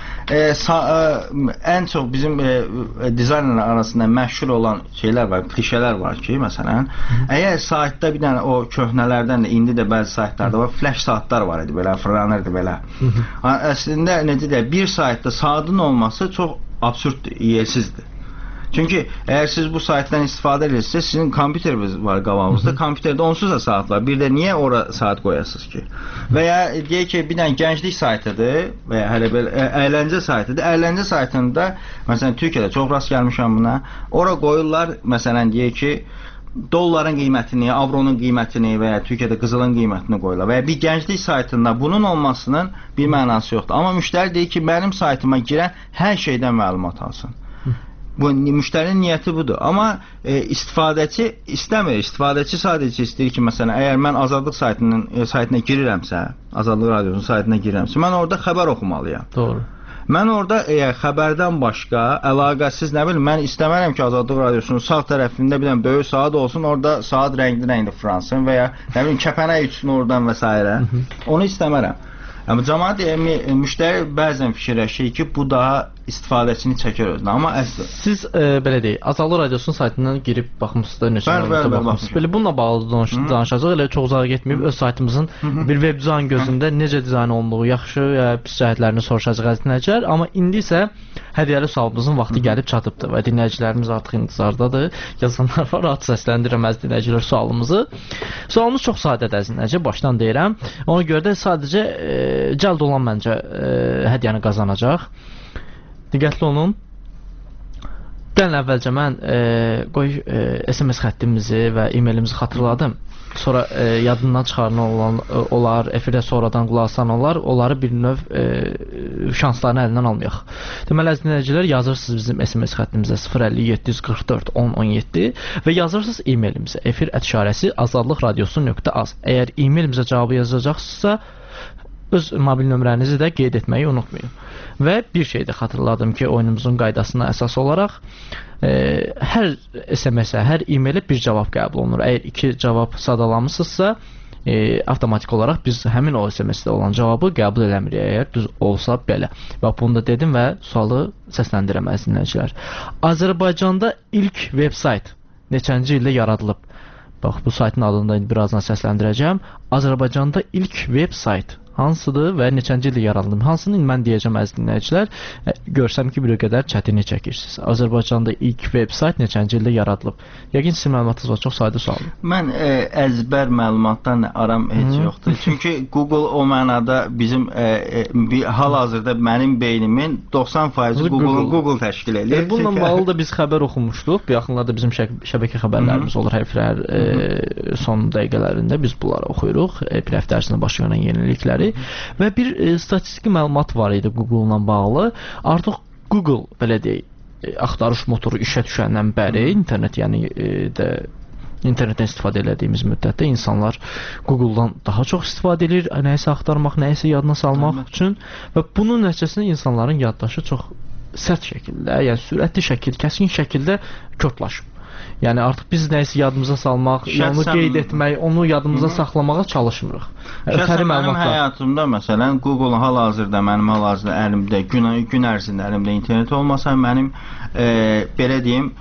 ən çox bizim dizaynerlər arasında məşhur olan şeylər var, klişələr var ki, məsələn, əgər saytda bir dənə o köhnələrdən də, indi də bəzi saytlarda var, flash saatlar var idi, belə, fırlanırdı, belə. Əslində, necə deyək, bir saytda saatın olması çox absurddur, yersizdir. Çünki əgər siz bu saytdan istifadə edirsiniz, sizin kompüteriniz var qabağınızda, kompüterdə onsuz da saat var. Bir də niyə ora saat qoyasınız ki? Və ya deyək ki, bir dənə gənclik saytıdır və ya hələ belə əyləncə saytıdır. Əyləncə saytında, məsələn, Türkiyədə çox rast gəlmişəm buna. Ora qoyurlar, məsələn, deyək ki, dolların qiymətini, avronun qiymətini və ya Türkiyədə qızılın qiymətini qoyurlar və ya bir gənclik saytında bunun olmasının bir mənası yoxdur. Amma müştəri deyir ki, mənim saytıma girən hər şeydən məlumat alsın. Bu müştərinin niyyəti budur. Amma istifadəçi istəmir. İstifadəçi sadəcə istəyir ki, məsələn, əgər mən Azadlıq saytına girirəmsə, Azadlıq Radiosunun saytına girirəmsə, mən orada xəbər oxumalıyam. Doğru. Mən orada xəbərdən başqa, əlaqəsiz nə bilim, mən istəmərəm ki, Azadlıq Radiosunun sağ tərəfində bir dənə böyük saat olsun, orada saat rəngli fransın və ya nə bilim kəpənək uçsun oradan və s. Onu istəmərəm. Amma cəmaət müştəri bəzən fikirləşir ki, bu daha istifadəçini çəkir özünə. Amma əslində siz belə deyək, Azadlıq Radiosunun saytından girib baxmısınız, neçə baxmısınız. Belə bununla bağlı danışacağıq. Elə çox uzağa getməyib öz saytımızın bir web dizayn gözündə necə dizayn olunduğu, yaxşı ya pis cəhətlərini soruşacağıq əziz dinləyicilər. Amma indi isə hədiyyəli sualımızın vaxtı gəlib çatıbdır və dinləyicilərimiz artıq intizardadır. Yazanlar var, rahat səsləndirirəm əziz dinləyicilər sualımızı. Sualımız çox sadədir əziz dinləyicilər, başdan deyirəm. Ona görə də sadəcə cəld olan məncə hədiyyəni qazanacaq. Diqqətli olun. Gəlin əvvəlcə mən SMS xəttimizi və e-mailimizi xatırladım. Sonra yadından çıxaran olar, efirdə sonradan qulaq asan olar, onları bir növ şanslarını əlindən almayaq. Deməli, əziz dinləyicilər, yazırsınız bizim SMS xəttimizə 050 744 1017 və yazırsınız e-mailimizə efir@azadlıqradiosu.az. Əgər e-mailimizə cavabı yazacaqsınızsa, öz mobil nömrənizi də qeyd etməyi unutmayın. Və bir şey də xatırladım ki, oyunumuzun qaydasına əsas olaraq hər SMS-ə, hər e-mailə bir cavab qəbul olunur. Əgər 2 cavab sadalamısınızsa, avtomatik olaraq biz həmin o SMS-də olan cavabı qəbul eləmirik, əgər düz olsa belə. Və bunu da dedim və sualı səsləndirəm əziz dinləyicilər. Azərbaycanda ilk veb-sayt neçənci ildə yaradılıb? Bax, bu saytın adını da birazdan səsləndirəcəm. Azərbaycanda ilk veb-sayt hansıdır və neçənci ildə yaradılıb? Hansını mən deyəcəm əziz dinləyicilər, görsəm ki, bir qədər çətinlik çəkirsiniz. Azərbaycanda ilk veb-sayt neçənci ildə yaradılıb? Yəqin sizin məlumatınız var, çox sadə sualdır. Mən əzbər məlumatdan aram heç yoxdur. Çünki Google o mənada bizim hal-hazırda mənim beynimin 90% Google təşkil edir. Bununla bağlı da biz xəbər oxumuşduq. Bu yaxınlarda bizim şəbəkə xəbərlərimiz olur həftələr son dəqiqələrində biz bunları oxuyuruq. Bir həftə ərzində baş verən yenilikləri və bir statistiki məlumat var idi Google-la bağlı. Artıq Google, belə deyək, axtarış motoru işə düşəndən bəri internet, yəni internetdən istifadə elədiyimiz müddətdə insanlar Google-dan daha çox istifadə edir, nəyisə axtarmaq, nəyisə yadına salmaq üçün və bunun nəticəsində insanların yaddaşı çox sərt şəkildə, yəni sürətli şəkildə, kəskin şəkildə kökləşib. Yəni artıq biz nəyisə yadımıza salmaq, onu qeyd etmək, onu yadımıza saxlamağa çalışmırıq. Şəxsən mənim həyatımda, məsələn, Google hal-hazırda mənim hal-hazırda əlimdə, gün ərzində əlimdə internet olmasa, mənim belə deyim,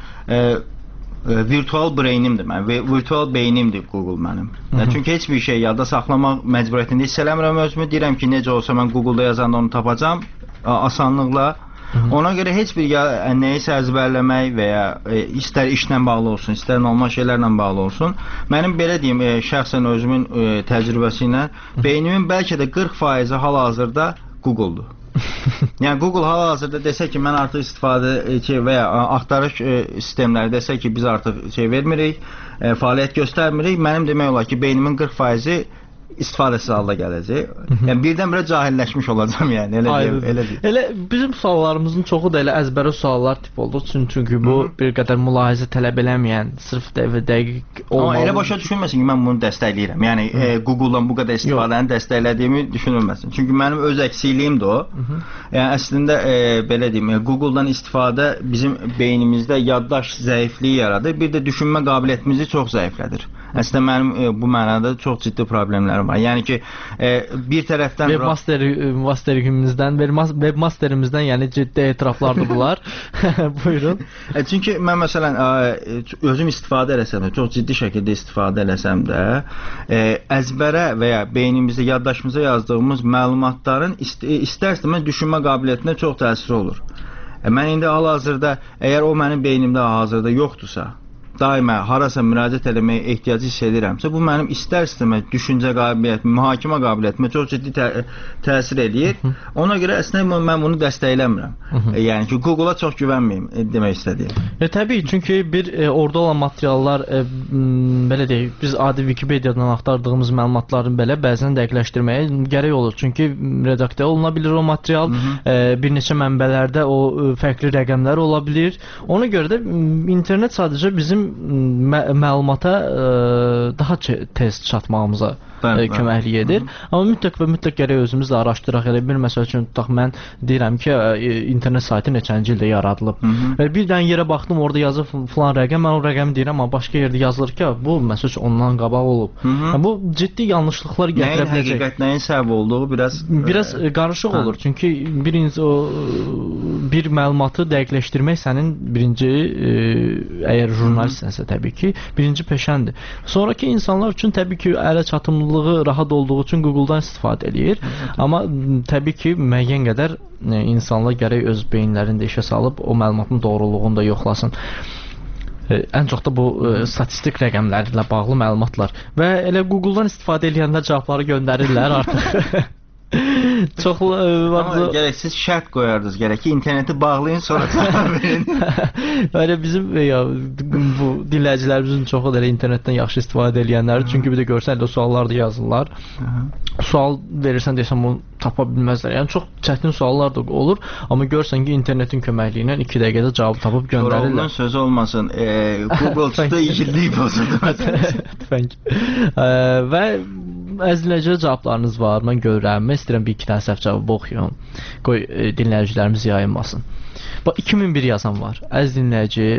virtual brainimdir mənim, virtual beynimdir Google mənim. Çünki heç bir şey yadda saxlamaq məcburiyyətində hiss eləmirəm özümü, deyirəm ki, necə olsa mən Google-da yazanda onu tapacam, asanlıqla. Ona görə heç bir nəyisə əzbərləmək və ya istər işlə bağlı olsun, istər normal şeylərlə bağlı olsun, mənim belə deyim, şəxsən özümün təcrübəsi ilə beynimin bəlkə də 40% hal-hazırda Google-dur. Yəni Google hal-hazırda desə ki, mən artıq istifadə və ya axtarış sistemləri desə ki, biz artıq vermirik, fəaliyyət göstərmirik, mənim demək olar ki, beynimin 40%-i istifadəsiz halda gələcək. Yəni birdən-birə cahilləşmiş olacağam, yəni elə deyil. Elə bizim suallarımızın çoxu da elə əzbəri suallar tip oldu. Çünki bu bir qədər mülahizə tələb eləməyən, sırf dəqiq olmalı. Amma elə başa düşülməsin ki, mən bunu dəstəkləyirəm. Yəni Google-dan bu qədər istifadəni dəstəklədiyimi düşünülməsin. Çünki mənim öz əksiliğimdir o. Yəni əslində belə deyim, Google-dan istifadə bizim beynimizdə yaddaş zəifliyi yaradır. Bir də düşünmə qabiliyyətimizi çox zəiflədir. Əslində mənim bu mənada çox ciddi problemlərim var. Yəni ki, bir tərəfdən webmasterimizdən yəni ciddi etiraflardır bunlar. Buyurun. Çünki mən məsələn özüm istifadə eləsəm də, çox ciddi şəkildə istifadə eləsəm də, əzbərə və ya beynimizdə, yaddaşımıza yazdığımız məlumatların istər-istəməz düşünmə qabiliyyətinə çox təsiri olur. Mən indi hal-hazırda, əgər o mənim beynimdə hal-hazırda yoxdursa, daima harasa müraciət etməyə ehtiyacı hiss edirəmsə, bu mənim istər-istəməz düşüncə qabiliyyətimə, mühakimə qabiliyyətimə çox ciddi təsir edir. Ona görə əslində mən bunu dəstəkləmirəm. Yəni ki, Google-a çox güvənməyim demək istədiyim. Təbii, çünki orada olan materiallar belə deyək, biz adi Wikipediadan axtardığımız məlumatların belə bəzən dəqiqləşdirməyə gərək olur. Çünki redaktə oluna bilir o material, bir neçə mənbələrdə o fərqli rəqəmlər ola bilir. Ona görə də internet sadəcə bizim məlumata daha tez çatmağımıza köməklik edir. Amma mütləq və mütləq gərək özümüz də araşdıraq. Elə bir məsəl üçün tutaq, mən deyirəm ki, internet saytı neçənci ildə yaradılıb. Və bir dənə yerə baxdım, orada yazıb filan rəqəm, mən o rəqəmi deyirəm, amma başqa yerdə yazılır ki, bu məsəl üçün ondan qabaq olub. Bu ciddi yanlışlıqlar gətirə biləcək. Nəyin həqiqət, nəyin səbəb olduğu biraz qarışıq olur. Çünki bir məlumatı dəqiqləşdirmək sənin birinci, əgər jurnalistsənsə təbii ki, birinci peşəndir. Sonraki insanlar üçün təbii ki, ələ çatımlılığı rahat olduğu üçün Google-dan istifadə edir. Amma təbii ki, müəyyən qədər insanlar gərək öz beyinlərində işə salıb o məlumatın doğruluğunu da yoxlasın. Ən çox da bu statistik rəqəmlərlə bağlı məlumatlar. Və elə Google-dan istifadə edənlər cavabları göndərirlər artıq. Çox gərək siz şərt qoyardınız, gərək ki, interneti bağlayın, sonra cavab verin. Elə bizim bu dinləyicilərimizin çoxu da elə internetdən yaxşı istifadə edənlərdir. Çünki bir də görsən elə suallar da yazırlar. Sual verirsən desən bunu tapa bilməzlər. Yəni çox çətin suallar da olur, amma görsən ki, internetin köməkliyi ilə 2 dəqiqədə cavab tapıb göndərirlər. Onun sözü olmasın. Google çıxdı, igidlik pozuldu. Və əzizləyicilər cavablarınız var. Mən görürəm. Mən istəyirəm bir-iki dənə səhv cavabı oxuyum. Qoy dinləyicilərimiz yayınmasın. Bax, 2001 yazan var. Əziz dinləyici,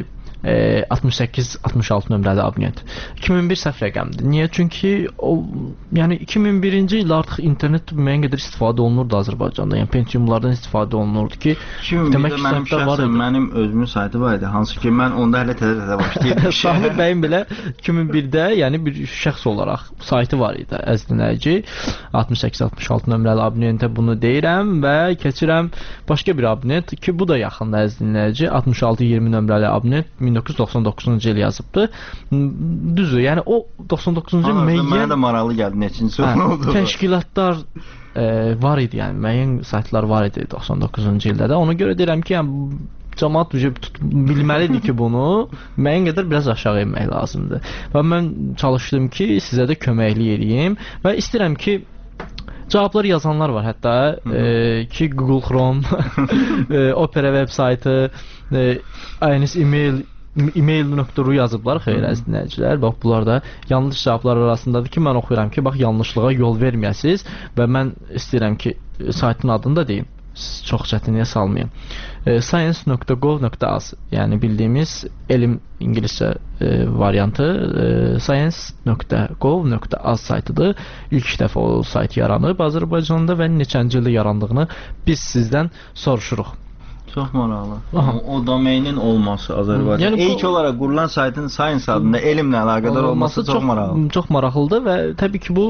68-66 nömrəli abunent. 2001 səhv rəqəmdir. Niyə? Çünki yəni 2001-ci il artıq internet müəyyən qədər istifadə olunurdu Azərbaycanda. Yəni Pentiumlardan istifadə olunurdu ki, demək ki, mənim şəxsən mənim özümün saytı var idi. Hansı ki, mən onda hələ təzə başlayırdım. Samir bəyin belə 2001-də yəni bir şəxs olaraq saytı var idi. Əziz dinləyici, 68-66 nömrəli abunentə bunu deyirəm və keçirəm başqa bir abunent ki, bu da yaxındır əziz dinləyici. 66-20 nömrəli abunent 1999-cu il yazıbdı. Düzdür, yəni o 99-cu il müəyyən... Mənə də maraqlı gəldi, neçinci oldu. Təşkilatlar var idi, yəni müəyyən saytlar var idi 99-cu ildə də. Ona görə deyirəm ki, yəni cəmaət bilməlidir ki, bunu müəyyən qədər biraz aşağı inmək lazımdır. Və mən çalışdım ki, sizə də köməklik edeyim və istəyirəm ki, cavablar yazanlar var hətta ki, Google Chrome, Opera web saytı, INS email.ru yazıblar, xeyr əziz dinləyicilər. Bax, bunlar da yanlış cavablar arasındadır ki, mən oxuyuram ki, bax, yanlışlığa yol verməyəsiniz və mən istəyirəm ki, saytın adını da deyim, çox çətinliyə salmayayım. Science.gov.az, yəni bildiyimiz elm ingiliscə variantı science.gov.az saytıdır. İlk dəfə o sayt yaranıb Azərbaycanda və neçənci ildə yarandığını biz sizdən soruşuruq. Çox maraqlı. O domeinin olması Azərbaycanda. Yəni, ilk olaraq qurulan saytın Science adında elmlə əlaqədar olması çox maraqlı. Çox maraqlıdır və təbii ki, bu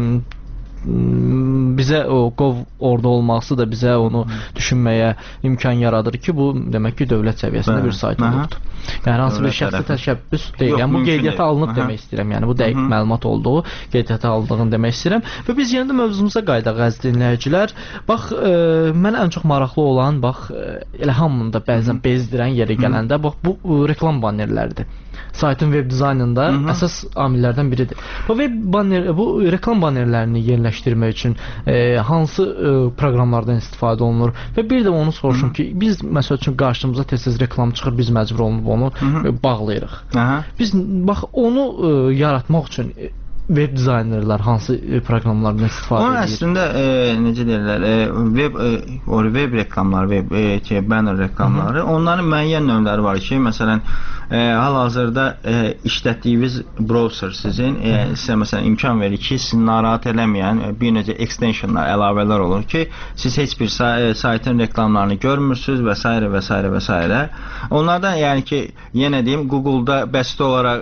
bizə o Gov orada olması da bizə onu düşünməyə imkan yaradır ki, bu demək ki, dövlət səviyyəsində bir sayt olubdur. Yəni hansı bir şəxsi təşəbbüs deyil. Yəni bu qeydiyyata alınıb demək istəyirəm. Yəni bu dəqiq məlumat olduğu qeydiyyata alındığını demək istəyirəm. Və biz yenə də mövzumuza qayıdaq əziz dinləyicilər. Bax, mənə ən çox maraqlı olan, bax, elə hamını da bəzən bezdirən yerə gələndə, bax, bu reklam bannerləridir. Saytın web dizaynında əsas amillərdən biridir. Bu reklam bannerlərini yerləşdirmək üçün hansı proqramlardan istifadə olunur və bir də onu soruşum ki, biz məsəl üçün qarşımıza tez-tez reklam çıxır, biz məcbur olunub onu bağlayırıq. Biz bax onu yaratmaq üçün web dizaynerlər hansı proqramlardan istifadə edir? O əslində necə deyirlər, web reklamları, banner reklamları, onların müəyyən növləri var ki, məsələn, hal-hazırda işlətdiyiniz browser sizin sizə məsələn imkan verir ki, sizi narahat eləməyən bir necə extensionlar, əlavələr olur ki, siz heç bir saytın reklamlarını görmürsünüz və s. və s. və s. Onlardan yəni ki, yenə deyim, Google-da bəsit olaraq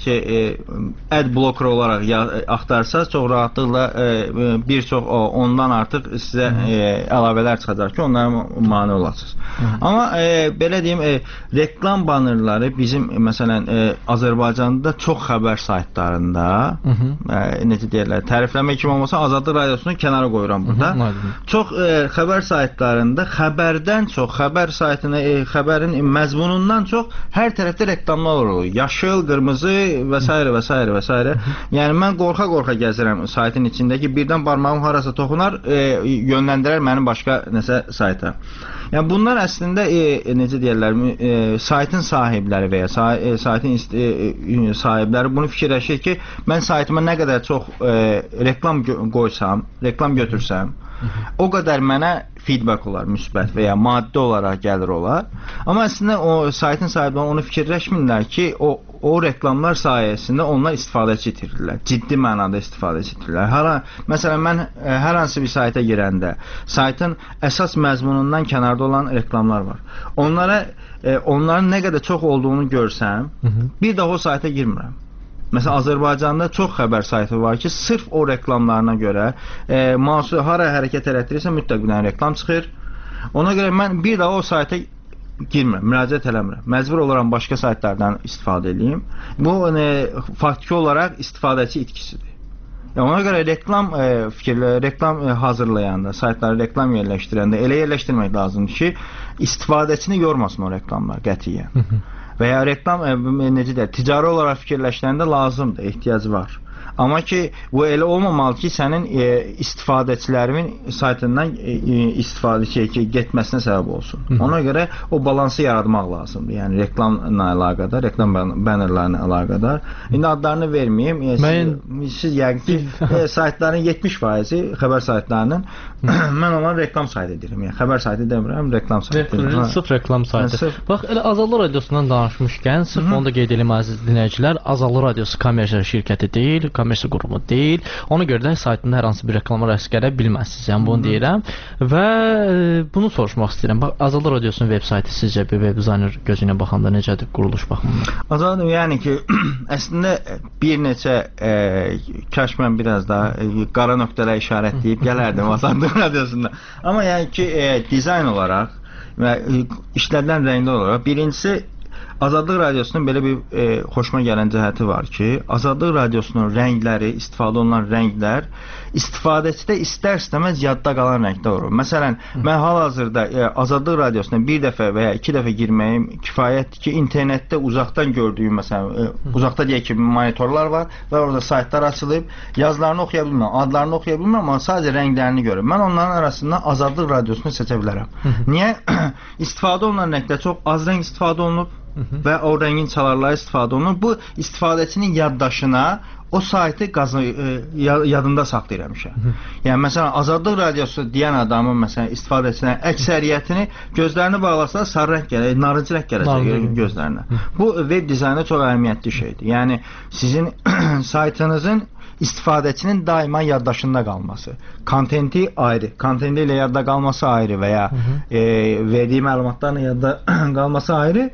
ad blocker olaraq axtarsaz çox rahatlıqla bir çox ondan artıq sizə əlavələr çıxacaq ki, onlara mane olasınız. Amma belə deyim, reklam bannerları bizim məsələn Azərbaycanda çox xəbər saytlarında necə deyirlər, tərifləmə kimi olmasa Azadlıq Radiosunu kənara qoyuram burada. Çox xəbər saytlarında xəbərdən çox, xəbər saytına, xəbərin məzmunundan çox hər tərəfdə reklamlar olur. Yaşıl, qırmızı və s. və s. və s. Yəni mən qorxa-qorxa gəzirəm saytın içindəki, birdən barmağım harasa toxunar, yönləndirər məni başqa nəsə sayta. Yəni bunlar əslində necə deyirlər, saytın sahibləri və ya saytın sahibləri bunu fikirləşir ki, mən saytıma nə qədər çox reklam qoysam, reklam götürsəm, o qədər mənə feedback olar, müsbət və ya maddi olaraq gəlir olar. Amma əslində o saytın sahibləri onu fikirləşmirlər ki, o reklamlar sayəsində onlar istifadəçi itirirlər. Ciddi mənada istifadəçi itirirlər. Məsələn, mən hər hansı bir sayta girəndə saytın əsas məzmunundan kənarda olan reklamlar var. Onların nə qədər çox olduğunu görsəm, bir daha o sayta girmirəm. Məsələn, Azərbaycanda çox xəbər saytı var ki, sırf o reklamlarına görə hara hərəkət elətdirirsə mütləq bir dənə reklam çıxır. Ona görə mən bir daha o sayta girmirəm, müraciət eləmirəm. Məcbur olaram başqa saytlardan istifadə edeyim. Bu faktiki olaraq istifadəçi itkisidir. Ona görə reklam hazırlayanda, saytları reklam yerləşdirəndə elə yerləşdirmək lazımdır ki, istifadəçini yormasın o reklamlar qətiyyən. Və ya reklam necə deyək, ticari olaraq fikirləşəndə lazımdır, ehtiyacı var. Amma ki, bu elə olmamalı ki, sənin istifadəçilərin saytından istifadə getməsinə səbəb olsun. Ona görə o balansı yaratmaq lazımdır. Yəni reklamla əlaqədar, reklam bannerlarına əlaqədar. İndi adlarını verməyim. Siz yəqin ki, saytların 70%-i xəbər saytlarının mən onları reklam saytı edirəm. Yəni xəbər saytı demirəm, reklam saytı. Sırf reklam saytı. Bax, elə Azadlıq Radiosundan danışmışkən, sırf onu da qeyd edelim əziz dinləyicilər, Azadlıq Radiosu kommersiya şirkəti deyil, kommersiya qurumu deyil. Ona görə də saytında hər hansı bir reklama rast gələ bilməzsiniz. Yəni bunu deyirəm və bunu soruşmaq istəyirəm. Bax, Azadlıq Radiosunun veb saytı sizcə bir veb dizayner gözünə baxanda necədir quruluş baxımından? Azadlıq, yəni ki, əslində bir neçə kaş mən biraz da qara nöqtələ işarət deyib gələrdim Azadlıq Radiosunda. Amma yəni ki, dizayn olaraq və işlədilən rənglər olaraq birincisi Azadlıq Radiosunun belə bir xoşuma gələn cəhəti var ki, Azadlıq Radiosunun rəngləri, istifadə olunan rənglər istifadəçidə istər-istəməz yadda qalan rənglər olur. Məsələn, mən hal-hazırda Azadlıq Radiosuna bir dəfə və ya iki dəfə girməyim kifayətdir ki, internetdə uzaqdan gördüyüm, məsələn, uzaqda deyək ki, monitorlar var və orada saytlar açılıb, yazılarını oxuya bilmirəm, adlarını oxuya bilmirəm, amma sadəcə rənglərini görürəm. Mən onların arasında Azadlıq Radiosunu seçə bilərəm. Niyə? İstifadə olunan rənglər çox az rəng istifadə olunub və o rəngin çalarları istifadə olunur. Bu istifadəçinin yaddaşına o saytı yadında saxlayır həmişə. Yəni məsələn Azadlıq Radiosu deyən adamın məsələn istifadəçilərin əksəriyyətini gözlərini bağlasaq sarı rəng gələcək, narıncı rəng gələcək gözlərinə. Bu web dizaynda çox əhəmiyyətli şeydir. Yəni sizin saytınızın istifadəçinin daima yaddaşında qalması. Kontenti ayrı, kontenti ilə yadda qalması ayrı və ya verdiyi məlumatlarla yadda qalması ayrı.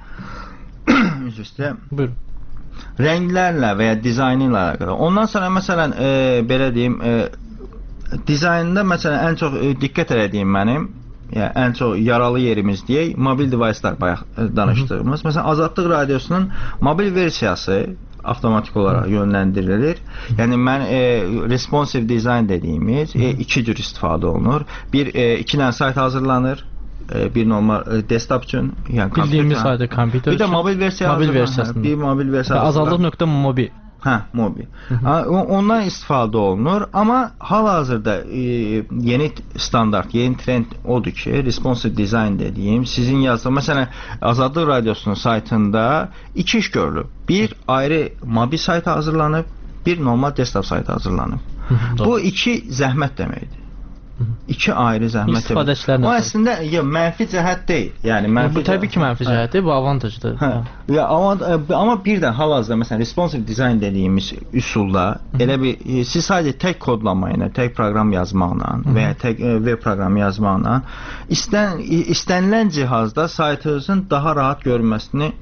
Buyurun. Rənglərlə və ya dizaynı ilə əlaqədar. Ondan sonra məsələn belə deyim, dizaynında məsələn ən çox diqqət etdiyim mənim, yəni ən çox yaralı yerimiz deyək, mobil devicelər bayaq danışdığımız. Məsələn Azadlıq Radiosunun mobil versiyası avtomatik olaraq yönləndirilir. Yəni mən responsive design dediyimiz iki cür istifadə olunur. İki dənə sayt hazırlanır. Bir normal desktop üçün, yəni bildiyimiz sayda kompüter. Bir də mobil versiyası. Bir mobil versiyası. Azadlıq.mobi. Mobi. Ondan istifadə olunur, amma hal-hazırda yeni standart, yeni trend odur ki, responsive design dediyim, sizin yazdığınız, məsələn, Azadlıq Radiosunun saytında iki iş görülüb. Bir ayrı mobil sayt hazırlanıb, bir normal desktop sayt hazırlanıb. Bu iki zəhmət deməkdir. İki ayrı zəhmət. İstifadəçilərin. O əslində mənfi cəhət deyil. Yəni bu təbii ki, mənfi cəhətdir, bu avantajdır. Amma birdən hal-hazırda məsələn responsive design dediyimiz üsulla elə bir siz sadəcə tək kodlama ilə, tək proqram yazmaqla və ya tək web proqramı yazmaqla istənilən cihazda saytınızın daha rahat görünməsini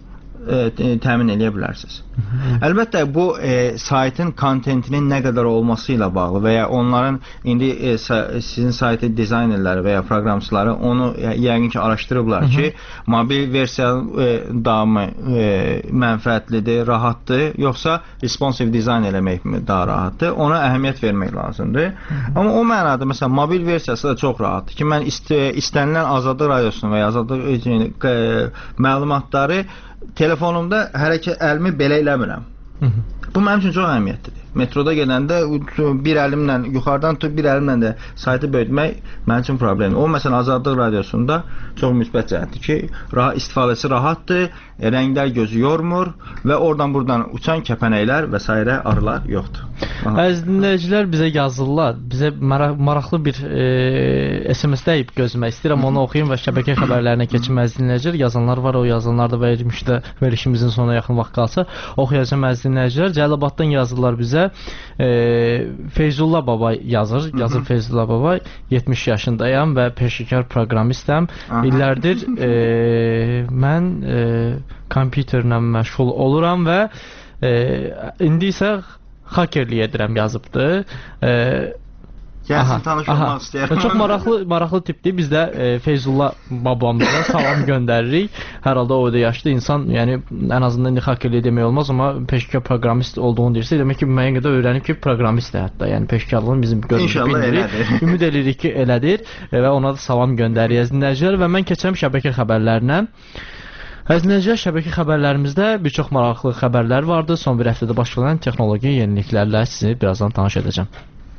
təmin edə bilərsiniz. Əlbəttə bu saytın kontentinin nə qədər olması ilə bağlı və ya onların indi sizin saytın dizaynerləri və ya proqramçıları onu yəqin ki araşdırıblar ki, mobil versiya davamı mənfəətlidir, rahatdır, yoxsa responsive dizayn eləmək daha rahatdır. Ona əhəmiyyət vermək lazımdır. Amma o mənada məsələn mobil versiyası da çox rahatdır ki, mən istənilən Azadlıq Radiosunu və ya Azadlıq məlumatları telefonumda əlimi belə eləmirəm. Bu mənim üçün çox əhəmiyyətlidir. Metroda gedəndə bir əlimlə yuxarıdan tutub bir əlimlə də saytı böyütmək mənim üçün problemdir. O məsələn Azadlıq Radiosunda çox müsbət cəhətdir ki, istifadəsi rahatdır, rənglər gözü yormur və oradan buradan uçan kəpənəklər və s. arılar yoxdur. Əziz dinləyicilər bizə yazırlar. Bizə maraqlı bir SMS dəyib gözləmək istəyirəm. Onu oxuyum və şəbəkə xəbərlərinə keçim. Əziz dinləyicilər, yazanlar var, o yazanlar da verilişimizin sonuna yaxın vaxt qalsa oxuyacağım. Əziz dinləyicilər, Cəlilabaddan yazırlar bizə. Feyzullah Babay yazır. Feyzullah Babay, 70 yaşındayam və peşəkar proqramistəm. İllərdir mən kompüterlə məşğul oluram və indi isə hakerlik edirəm yazıbdır. Gəlsin tanışmaq istəyirəm. Çox maraqlı tipdir. Biz də Feyzullah babamıza salam göndəririk. Hər halda o da yaşlı insan, yəni ən azından indi hakerlik demək olmaz, amma peşəkar proqramist olduğunu deyirsə, demək ki, müəyyən qədər öyrənib ki, proqramistdir hətta. Yəni peşəkarlığın bizim görünüşü bilmirik. Ümid edirik ki, elədir və ona da salam göndəririk dinləyicilər və mən keçirəm şəbəkə xəbərlərinə. Əzizləyicilər, şəbəkə xəbərlərimizdə bir çox maraqlı xəbərlər vardı. Son bir həftədə baş verən texnoloji yeniliklərlə sizi birazdan tanış edəcəm.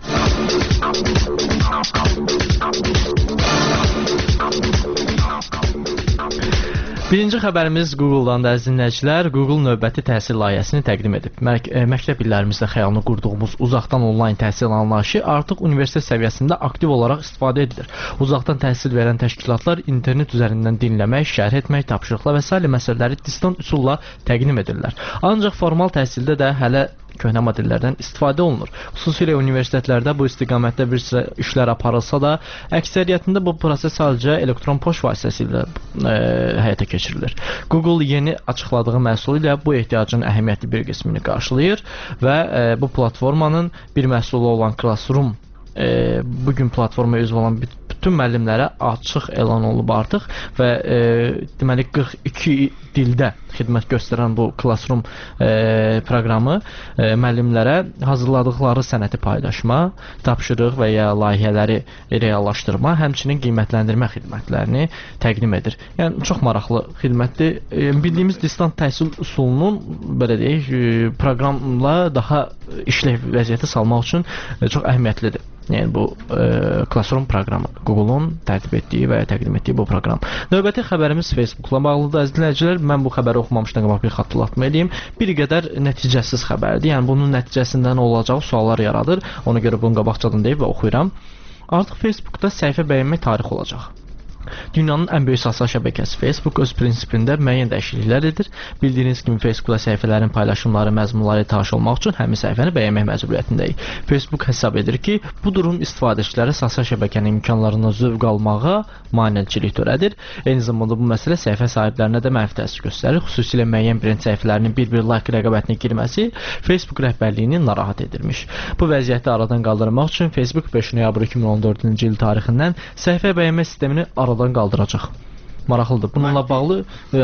Birinci xəbərimiz Google-dan da, əziz dinləyicilər. Google növbəti təhsil layihəsini təqdim edib. Məktəb illərimizdə xəyalını qurduğumuz uzaqdan onlayn təhsil anlayışı artıq universitet səviyyəsində aktiv olaraq istifadə edilir. Uzaqdan təhsil verən təşkilatlar internet üzərindən dinləmək, şərh etmək, tapşırıqlar və s. məsələləri distant üsulla təqdim edirlər. Ancaq formal təhsildə də hələ köhnə modellərdən istifadə olunur. Xüsusilə universitetlərdə bu istiqamətdə bir sıra işlər aparılsa da, əksəriyyətində bu proses sadəcə elektron poçt vasitəsilə həyata keçirilir. Google yeni açıqladığı məhsul ilə bu ehtiyacın əhəmiyyətli bir qismini qarşılayır və bu platformanın bir məhsulu olan Classroom bugün platformaya üzv olan bütün müəllimlərə açıq elan olunub artıq və deməli 42 dildə xidmət göstərən bu Classroom proqramı müəllimlərə hazırladıqları sənəti paylaşma, tapşırıq və ya layihələri reallaşdırma, həmçinin qiymətləndirmə xidmətlərini təqdim edir. Yəni çox maraqlı xidmətdir. Bildiyimiz distant təhsil üsulunun belə deyək, proqramla daha işləv vəziyyətə salmaq üçün çox əhəmiyyətlidir. Yəni bu Classroom proqramı, Google-un tərtib etdiyi və təqdim etdiyi bu proqram. Növbəti xəbərimiz Facebook-la bağlıdır. Əziz dinləyicilər, mən bu xəbəri oxumamışdan qabaq bir xatırlatma edeyim. Bir qədər nəticəsiz xəbərdir. Yəni bunun nəticəsində nə olacağı suallar yaradır. Ona görə bunu qabaqcadan deyib və oxuyuram. Artıq Facebookda səhifə bəyənmək tarixi olacaq. Dünyanın ən böyük sosial şəbəkəsi Facebook öz prinsipində müəyyən dəyişikliklər edir. Bildiyiniz kimi Facebookda səhifələrin paylaşımları, məzmunları tanış olmaq üçün həmin səhifəni bəyənmək məcburiyyətindəyik. Facebook hesab edir ki, bu durum istifadəçilərə sosial şəbəkənin imkanlarından zövq almağa maneçilik törədir. Eyni zamanda bu məsələ səhifə sahiblərinə də mənfi təsir göstərir. Xüsusilə müəyyən brend səhifələrinin bir-bir like rəqabətinə girməsi Facebook rəhbərliyini narahat edirmiş. Bu vəziyyəti aradan qaldırmaq üçün Facebook 5 noyabr 2014-cü il tarixindən səhifə bəyənmə sistemini aradan qaldıracaq. Maraqlıdır. Bununla bağlı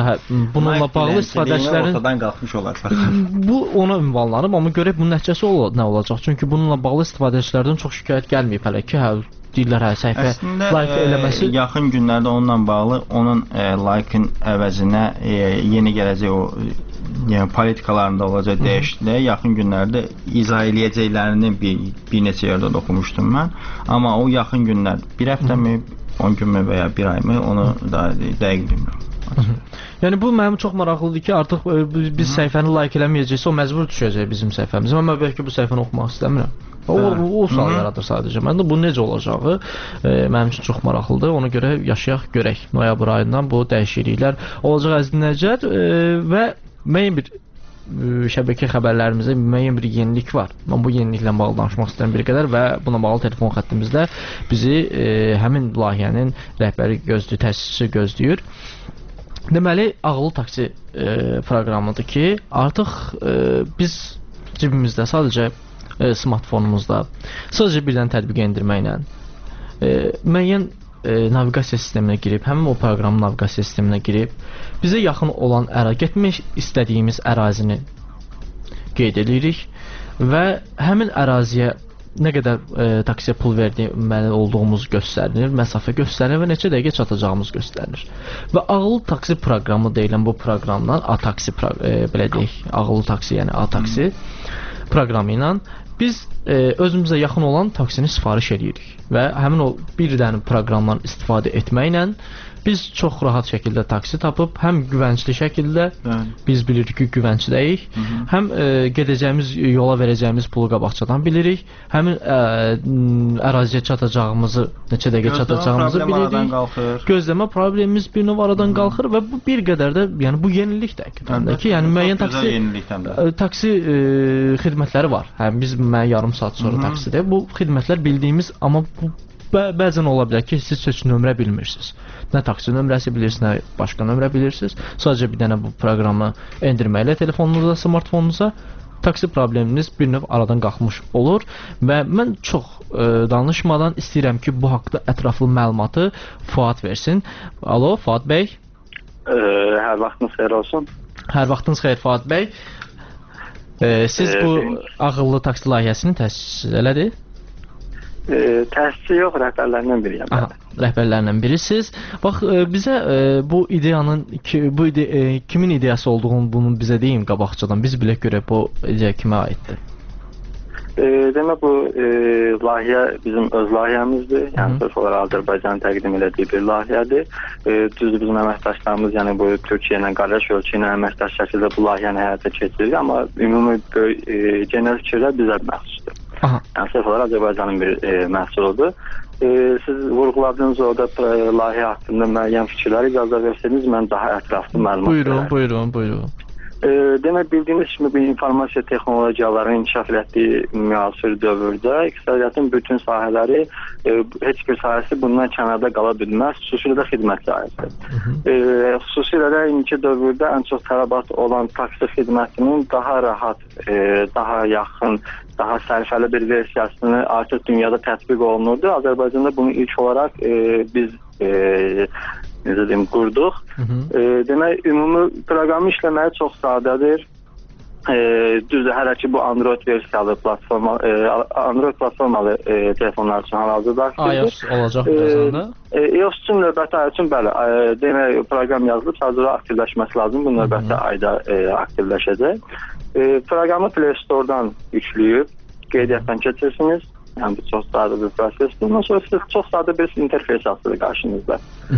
istifadəçilərin ortadan qalxmış olar. Bu ona ünvanlanıb, amma görək bunun nəticəsi nə olacaq? Çünki bununla bağlı istifadəçilərdən çox şikayət gəlməyib hələ ki, deyirlər səhifə like eləməsi. Yaxın günlərdə onunla bağlı onun like-ın əvəzinə yeni gələcək o yəni politikalarında olacaq dəyişikliklər yaxın günlərdə izah eləyəcəklərini bir neçə yerdə oxumuşdum mən. Amma o yaxın günlər bir həftəmi, 10 günmü və ya bir ayımı onu da dəqiq bilmirəm. Yəni bu mənim çox maraqlıdır ki, artıq biz səhifəni like eləməyəcəksə o məcbur düşəcək bizim səhifəmizə. Mən bəlkə bu səhifəni oxumaq istəmirəm. O sual yaradır sadəcə. Məndə bu necə olacağı mənim üçün çox maraqlıdır. Ona görə yaşayaq, görək. Noyabr ayından bu dəyişikliklər olacaq əziz dinləyicilər və müəyyən bir şəbəkə xəbərlərimizdə müəyyən bir yenilik var. Mən bu yeniliklə bağlı danışmaq istəyirəm bir qədər və buna bağlı telefon xəttimizdə bizi həmin layihənin rəhbəri gözləyir, təsisçisi gözləyir. Deməli, ağıllı taksi proqramıdır ki, artıq biz cibimizdə sadəcə smartfonumuzda sadəcə bir dənə tətbiq endirməklə müəyyən naviqasiya sisteminə girib, həmin o proqramın naviqasiya sisteminə girib, bizə yaxın olan getmək istədiyimiz ərazini qeyd edirik və həmin əraziyə nə qədər taksiyə pul verməli olduğumuz göstərilir, məsafə göstərilir və neçə dəqiqə çatacağımız göstərilir. Və ağıllı taksi proqramı deyilən bu proqramdan A-taksi belə deyək, ağıllı taksi, yəni A-taksi proqramı ilə biz özümüzə yaxın olan taksini sifariş edirik və həmin o bir dənə proqramdan istifadə etməklə biz çox rahat şəkildə taksi tapıb, həm güvəncli şəkildə biz bilirik ki, güvəncdəyik, həm gedəcəyimiz yola verəcəyimiz pulu qabaqcadan bilirik, həmin əraziyə çatacağımızı, neçə dəqiqə çatacağımızı bilirik. Gözləmə problemimiz bir növ aradan qalxır və bu bir qədər də, yəni bu yenilik də ki, yəni müəyyən taksi xidmətləri var. Həm biz yarım saat sonra taksidə bu xidmətlər bildiyimiz, amma bu bəzən ola bilər ki, siz heç nömrə bilmirsiniz. Nə taksi nömrəsi bilirsiniz, nə başqa nömrə bilirsiniz. Sadəcə bir dənə bu proqramı endirməklə telefonunuza, smartfonunuza taksi probleminiz bir növ aradan qalxmış olur və mən çox danışmadan istəyirəm ki, bu haqda ətraflı məlumatı Fuad versin. Alo, Fuad bəy. Hər vaxtınız xeyir olsun. Hər vaxtınız xeyir, Fuad bəy. Siz bu ağıllı taksi layihəsini təsis elədi? Təsisçi yox, rəhbərlərindən biriyəm. Rəhbərlərindən birisiz. Bax, bizə bu ideyanın kimin ideyası olduğunu bunu bizə deyin qabaqcadan. Biz bilək görək bu ideya kimə aiddir. Demək bu layihə bizim öz layihəmizdir. Yəni sırf olaraq Azərbaycanın təqdim elədiyi bir layihədir. Düzdür, bizim əməkdaşlarımız, yəni bu Türkiyə ilə qardaş ölkə ilə əməkdaş şəkildə bu layihəni həyata keçiririk, amma ümumi genel fikirlər bizə məxsusdur. Yəni sırf olaraq Azərbaycanın bir məhsuludur. Siz vurğuladığınız orada layihə haqqında müəyyən fikirləri icazə versəniz, mən daha ətraflı məlumat verərəm. Buyurun. Demək, bildiyiniz kimi bu informasiya texnologiyalarının inkişaf etdiyi müasir dövrdə iqtisadiyyatın bütün sahələri, heç bir sahəsi bundan kənarda qala bilməz, xüsusilə də xidmət sahəsi. Xüsusilə də indiki dövrdə ən çox tələbat olan taksi xidmətinin daha rahat, daha yaxın, daha sərfəli bir versiyasını artıq dünyada tətbiq olunurdu. Azərbaycanda bunu ilk olaraq biz necə deyim, qurduq. Demək, ümumi proqramı işləməyi çox sadədir. Düzdür, hələ ki bu Android versiyalı Android platformalı telefonlar üçün hal-hazırda aktivdir. iOS olacaq birazdan da? iOS üçün növbəti ay üçün bəli, demək, proqram yazılıb, sadəcə aktivləşməsi lazım. Bu növbəti ayda aktivləşəcək. Proqramı Play Store-dan yükləyib, qeydiyyatdan keçirsiniz. Yəni bu çox sadə bir prosesdir. Ondan sonra siz çox sadə bir interfeys açılır qarşınızda.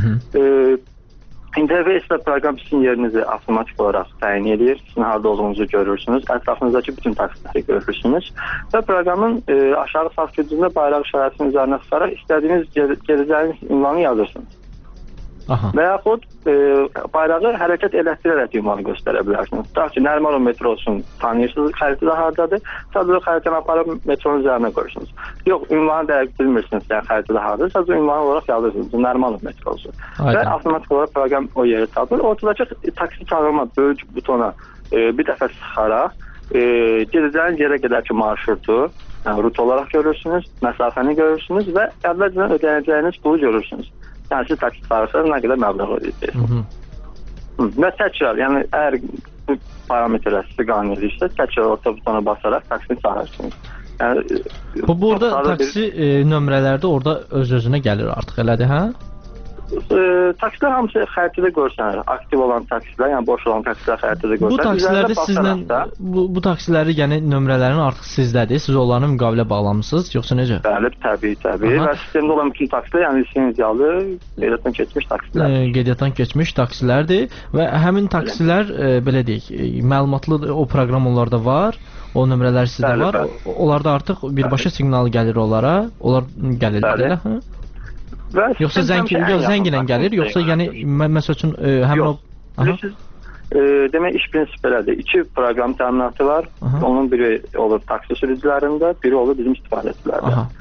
İnterfeyslə proqram sizin yerinizi avtomatik olaraq təyin edir. Sizin harada olduğunuzu görürsünüz. Ətrafınızdakı bütün taksiləri görürsünüz. Və proqramın aşağı sağ küncündə bayraq işarəsinin üzərinə çıxaraq istədiyiniz gedəcəyiniz ünvanı yazırsınız. Və yaxud bayrağı hərəkət elətdirərək ünvanı göstərə bilərsiniz. Tutaq ki, Nərimanov metrosun tanıyırsınız, xəritədə haradadır. Sadəcə xəritəni aparıb metronun üzərinə qoyursunuz. Yox, ünvanı dəqiq bilmirsiniz, yəni xəritədə haradadır. Sadəcə ünvanı olaraq yazırsınız, Nərimanov metrosu. Və avtomatik olaraq proqram o yeri tapır. Ortadakı taksi çağırma böyük butona bir dəfə sıxaraq gedəcəyiniz yerə qədərki marşrutu, yəni rut olaraq görürsünüz, məsafəni görürsünüz və əvvəlcədən ödəyəcəyiniz pulu görürsünüz. Yəni siz taksi çağırsanız nə qədər məbləğ ödəyəcəksiniz. Və təkrar, yəni əgər bu parametrlər sizi qane edirsə, təkrar orta butona basaraq taksini çağırırsınız. Yəni, burada taksi nömrələrdə orada öz-özünə gəlir artıq, elədir, hə? Taksilər hamısı xəritədə görsənir. Aktiv olan taksilər, yəni boş olan taksilər xəritədə görsənir. Bu taksilərdə sizlə bu taksiləri, yəni nömrələrin artıq sizdədir. Siz onlarla müqavilə bağlamısınız, yoxsa necə? Bəli, təbii. Və sistemdə olan bütün taksilər, yəni lisenziyalı, qeydiyyatdan keçmiş taksilər. Qeydiyyatdan keçmiş taksilərdir və həmin taksilər belə deyək, məlumatlı o proqram onlarda var. O nömrələr sizdə var. Onlarda artıq birbaşa siqnal gəlir onlara. Onlar gəlirlər, elə, hə? Yoxsa zəng ilə gəlir, yoxsa yəni məsəl üçün həmin o demək, iş prinsipi belədir. 2 proqram təminatı var. Onun biri olur taksi sürücülərində, biri olur bizim istifadəçilərdə.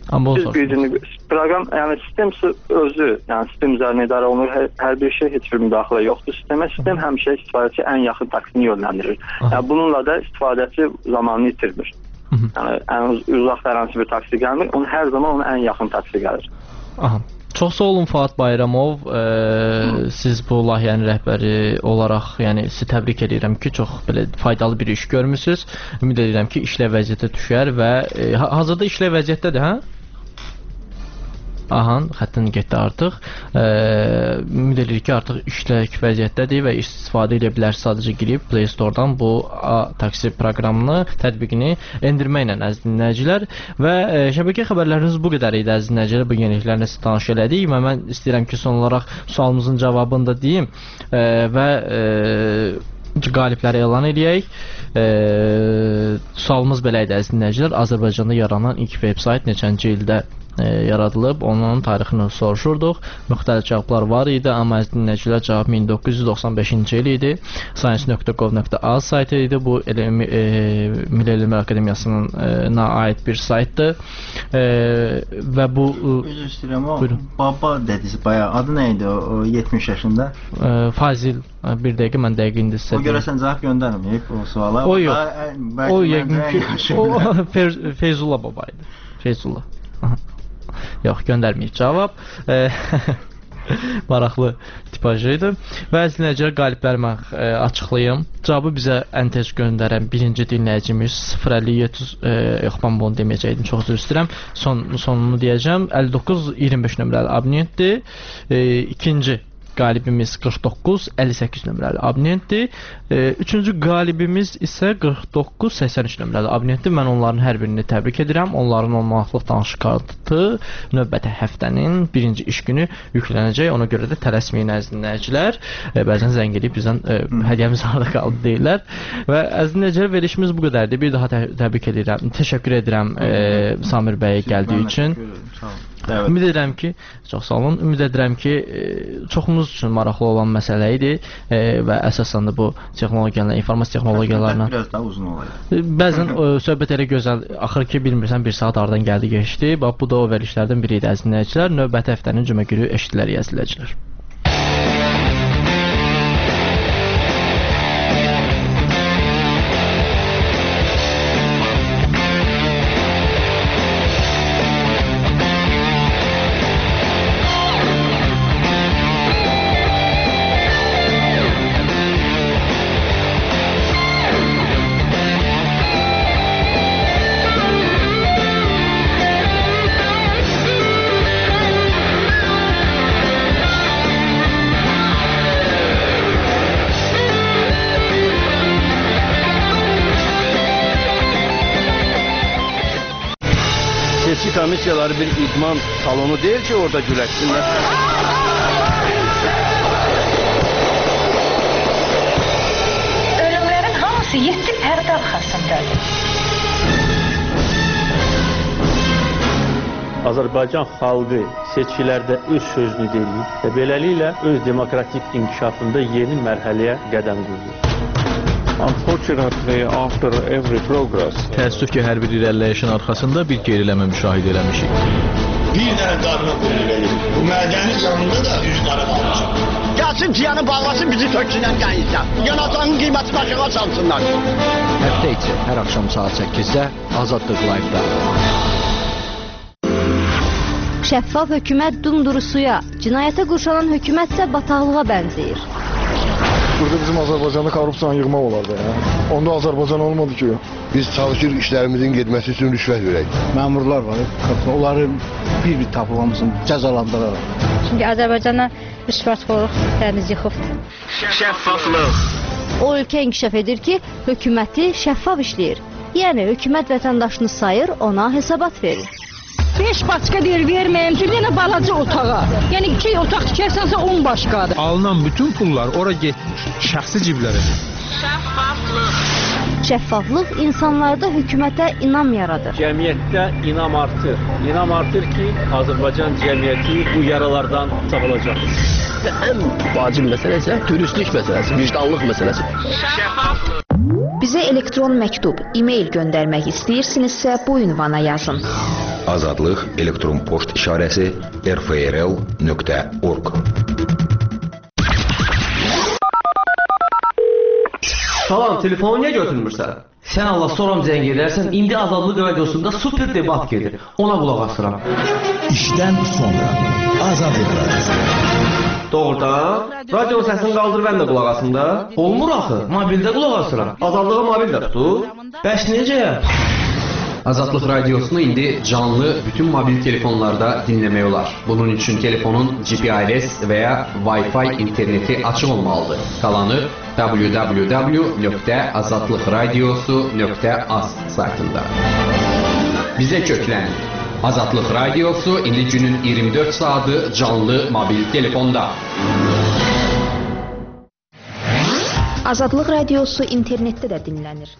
Amma Biz birinci proqram, yəni sistem özü, yəni sistem üzərinə idarə olunur. Hər bir şey, heç bir müdaxilə yoxdur sistemə. Sistem həmişə istifadəçi ən yaxın taksini yönləndirir. Yəni bununla da istifadəçi zamanını itirmir. Yəni ən uzaq hər hansı bir taksi gəlmir, onun hər zaman onun ən yaxın taksi gəlir. Aha. Çox sağ olun Fuad Bayramov. Siz bu layihənin rəhbəri olaraq, yəni sizi təbrik edirəm ki, çox belə faydalı bir iş görmüsüz. Ümid edirəm ki, işlə vəziyyətə düşər və hazırda işlə vəziyyətdədir, hə? Aha, xəttin getdi artıq. Ümid edirik ki, artıq işlək vəziyyətdədir və istifadə edə bilərsiniz. Sadəcə girib Play Store-dan bu taksi proqramını, tətbiqini endirməklə əziz dinləyicilər. Və şəbəkə xəbərləriniz bu qədər idi əziz dinləyicilər. Bu yeniliklərlə sizə tanış elədik və mən istəyirəm ki, son olaraq sualımızın cavabını da deyim və qalibləri elan edək. Sualımız belə idi əziz dinləyicilər. Azərbaycanda yaranan ilk veb-sayt neçənci ildə yaradılıb, onun tarixini soruşurduq. Müxtəlif cavablar var idi, amma əziz dinləyicilər cavab 1995-ci il idi. Science.gov.az saytı idi. Bu Milli Elmlər Akademiyasına aid bir saytdır. Və bu Üzr istəyirəm, o baba dediniz bayağı. Adı nə idi o 70 yaşında? Fazil. Bir dəqiqə mən dəqiq indi sizə. O görəsən cavab göndərməyib o suala. O yox. O yəqin ki, o Feyzullah baba idi. Feyzullah. Yox, göndərməyib cavab. Maraqlı tipajı idi. Və əziz dinləyicilər, qalibləri mən açıqlayım. Cavabı bizə ən tez göndərən birinci dinləyicimiz 057 yox, mən bunu deməyəcəydim, çox üzr istəyirəm. Sonunu deyəcəm. 59-25 nömrəli abonentdir. İkinci qalibimiz 49-58 nömrəli abonentdir. Üçüncü qalibimiz isə 49-83 nömrəli abonentdir. Mən onların hər birini təbrik edirəm. Onların 10 manatlıq danışıq kartı növbəti həftənin birinci iş günü yüklənəcək. Ona görə də tələsməyin əziz dinləyicilər. Bəzən zəng edib bizdən hədiyyəmiz harada qaldı deyirlər. Və əziz dinləyicilər, verilişimiz bu qədərdir. Bir daha təbrik edirəm. Təşəkkür edirəm Samir bəyə gəldiyi üçün. Ümid edirəm ki, çox sağ olun. Ümid edirəm ki, çoxumuz üçün maraqlı olan məsələ idi və əsasən də bu texnologiyalarla, informasiya texnologiyalarına biraz daha uzun olaydı. Bəzən söhbət elə gözəl, axır ki, bilmirsən 1 saat aradan gəldi keçdi. Bax bu da o verilişlərdən biri idi əziz dinləyicilər. Növbəti həftənin cümə günü eşidilərək əziz dinləyicilər. Seçki komissiyaları bir idman salonu değil ki orada güləşsinlər. Ölümlərin hamısı 7 pərdə arxasındadır. Azərbaycan xalqı seçkilərdə öz sözünü deyir və beləliklə öz demokratik inkişafında yeni mərhələyə qədəm qoyur. Unfortunately, after every progress, təəssüf ki, hər bir irəliləyişin arxasında bir geriləmə müşahidə eləmişik. Bir dənə qarına qoyulur. Bu mədənin yanında da üz qara qalmışıq. Gəlsin ciyanı bağlasın, bizi töksünən gəlirsə. Yanacağın qiyməti başına çalsınlar. Həftə içi hər axşam saat 8-də Azadlıq Live-da. Şəffaf hökumət dumduru suya, cinayətə qurşanan hökumət isə bataqlığa bənzəyir. Burada bizim Azərbaycanda korrupsiyanı yığmaq olardı ya. Onda Azərbaycan olmadı ki. Biz çalışır işlərimizin getməsi üçün rüşvət verək. Məmurlar var, onları bir tapılamızın cəzalandıraraq. Çünki Azərbaycana rüşvətxorluq dəniz yıxıbdır. Şəffaflıq. O ölkə inkişaf edir ki, hökuməti şəffaf işləyir. Yəni hökumət vətəndaşını sayır, ona hesabat verir. 5 başqa deyir verməyəm ki, yenə balaca otağa. Yəni 2 otaq tikərsənsə 10 başqadır. Alınan bütün pullar ora getmiş, şəxsi ciblərə. Şəffaflıq. Şəffaflıq insanlarda hökumətə inam yaradır. Cəmiyyətdə inam artır. İnam artır ki, Azərbaycan cəmiyyəti bu yaralardan sağalacaq. Ən vacib məsələ isə dürüstlük məsələsi, vicdanlıq məsələsi. Şəffaflıq. Bizə elektron məktub, e-mail göndərmək istəyirsinizsə bu ünvana yazın. Azadlıq elektron poçt işarəsi rfrl.org. Salam, telefonu niyə götürmürsən? Sən Allah soram zəng edərsən, indi Azadlıq radiosunda super debat gedir. Ona qulaq asıram. İşdən sonra Azadlıq radiosu. Doğrudan? Radio səsini qaldır, mən də qulaq asım da. Olmur axı, mobildə qulaq asıram. Azadlığı mobildə tutur. Bəs necə? Azadlıq radiosunu indi canlı bütün mobil telefonlarda dinləmək olar. Bunun üçün telefonun GPRS və ya Wi-Fi interneti açıq olmalıdır. Qalanı www.azadlıqradiosu.az saytında. Bizə köklənin. Azadlıq radiosu indi günün 24 saatı canlı mobil telefonda. Azadlıq radiosu internetdə də dinlənir.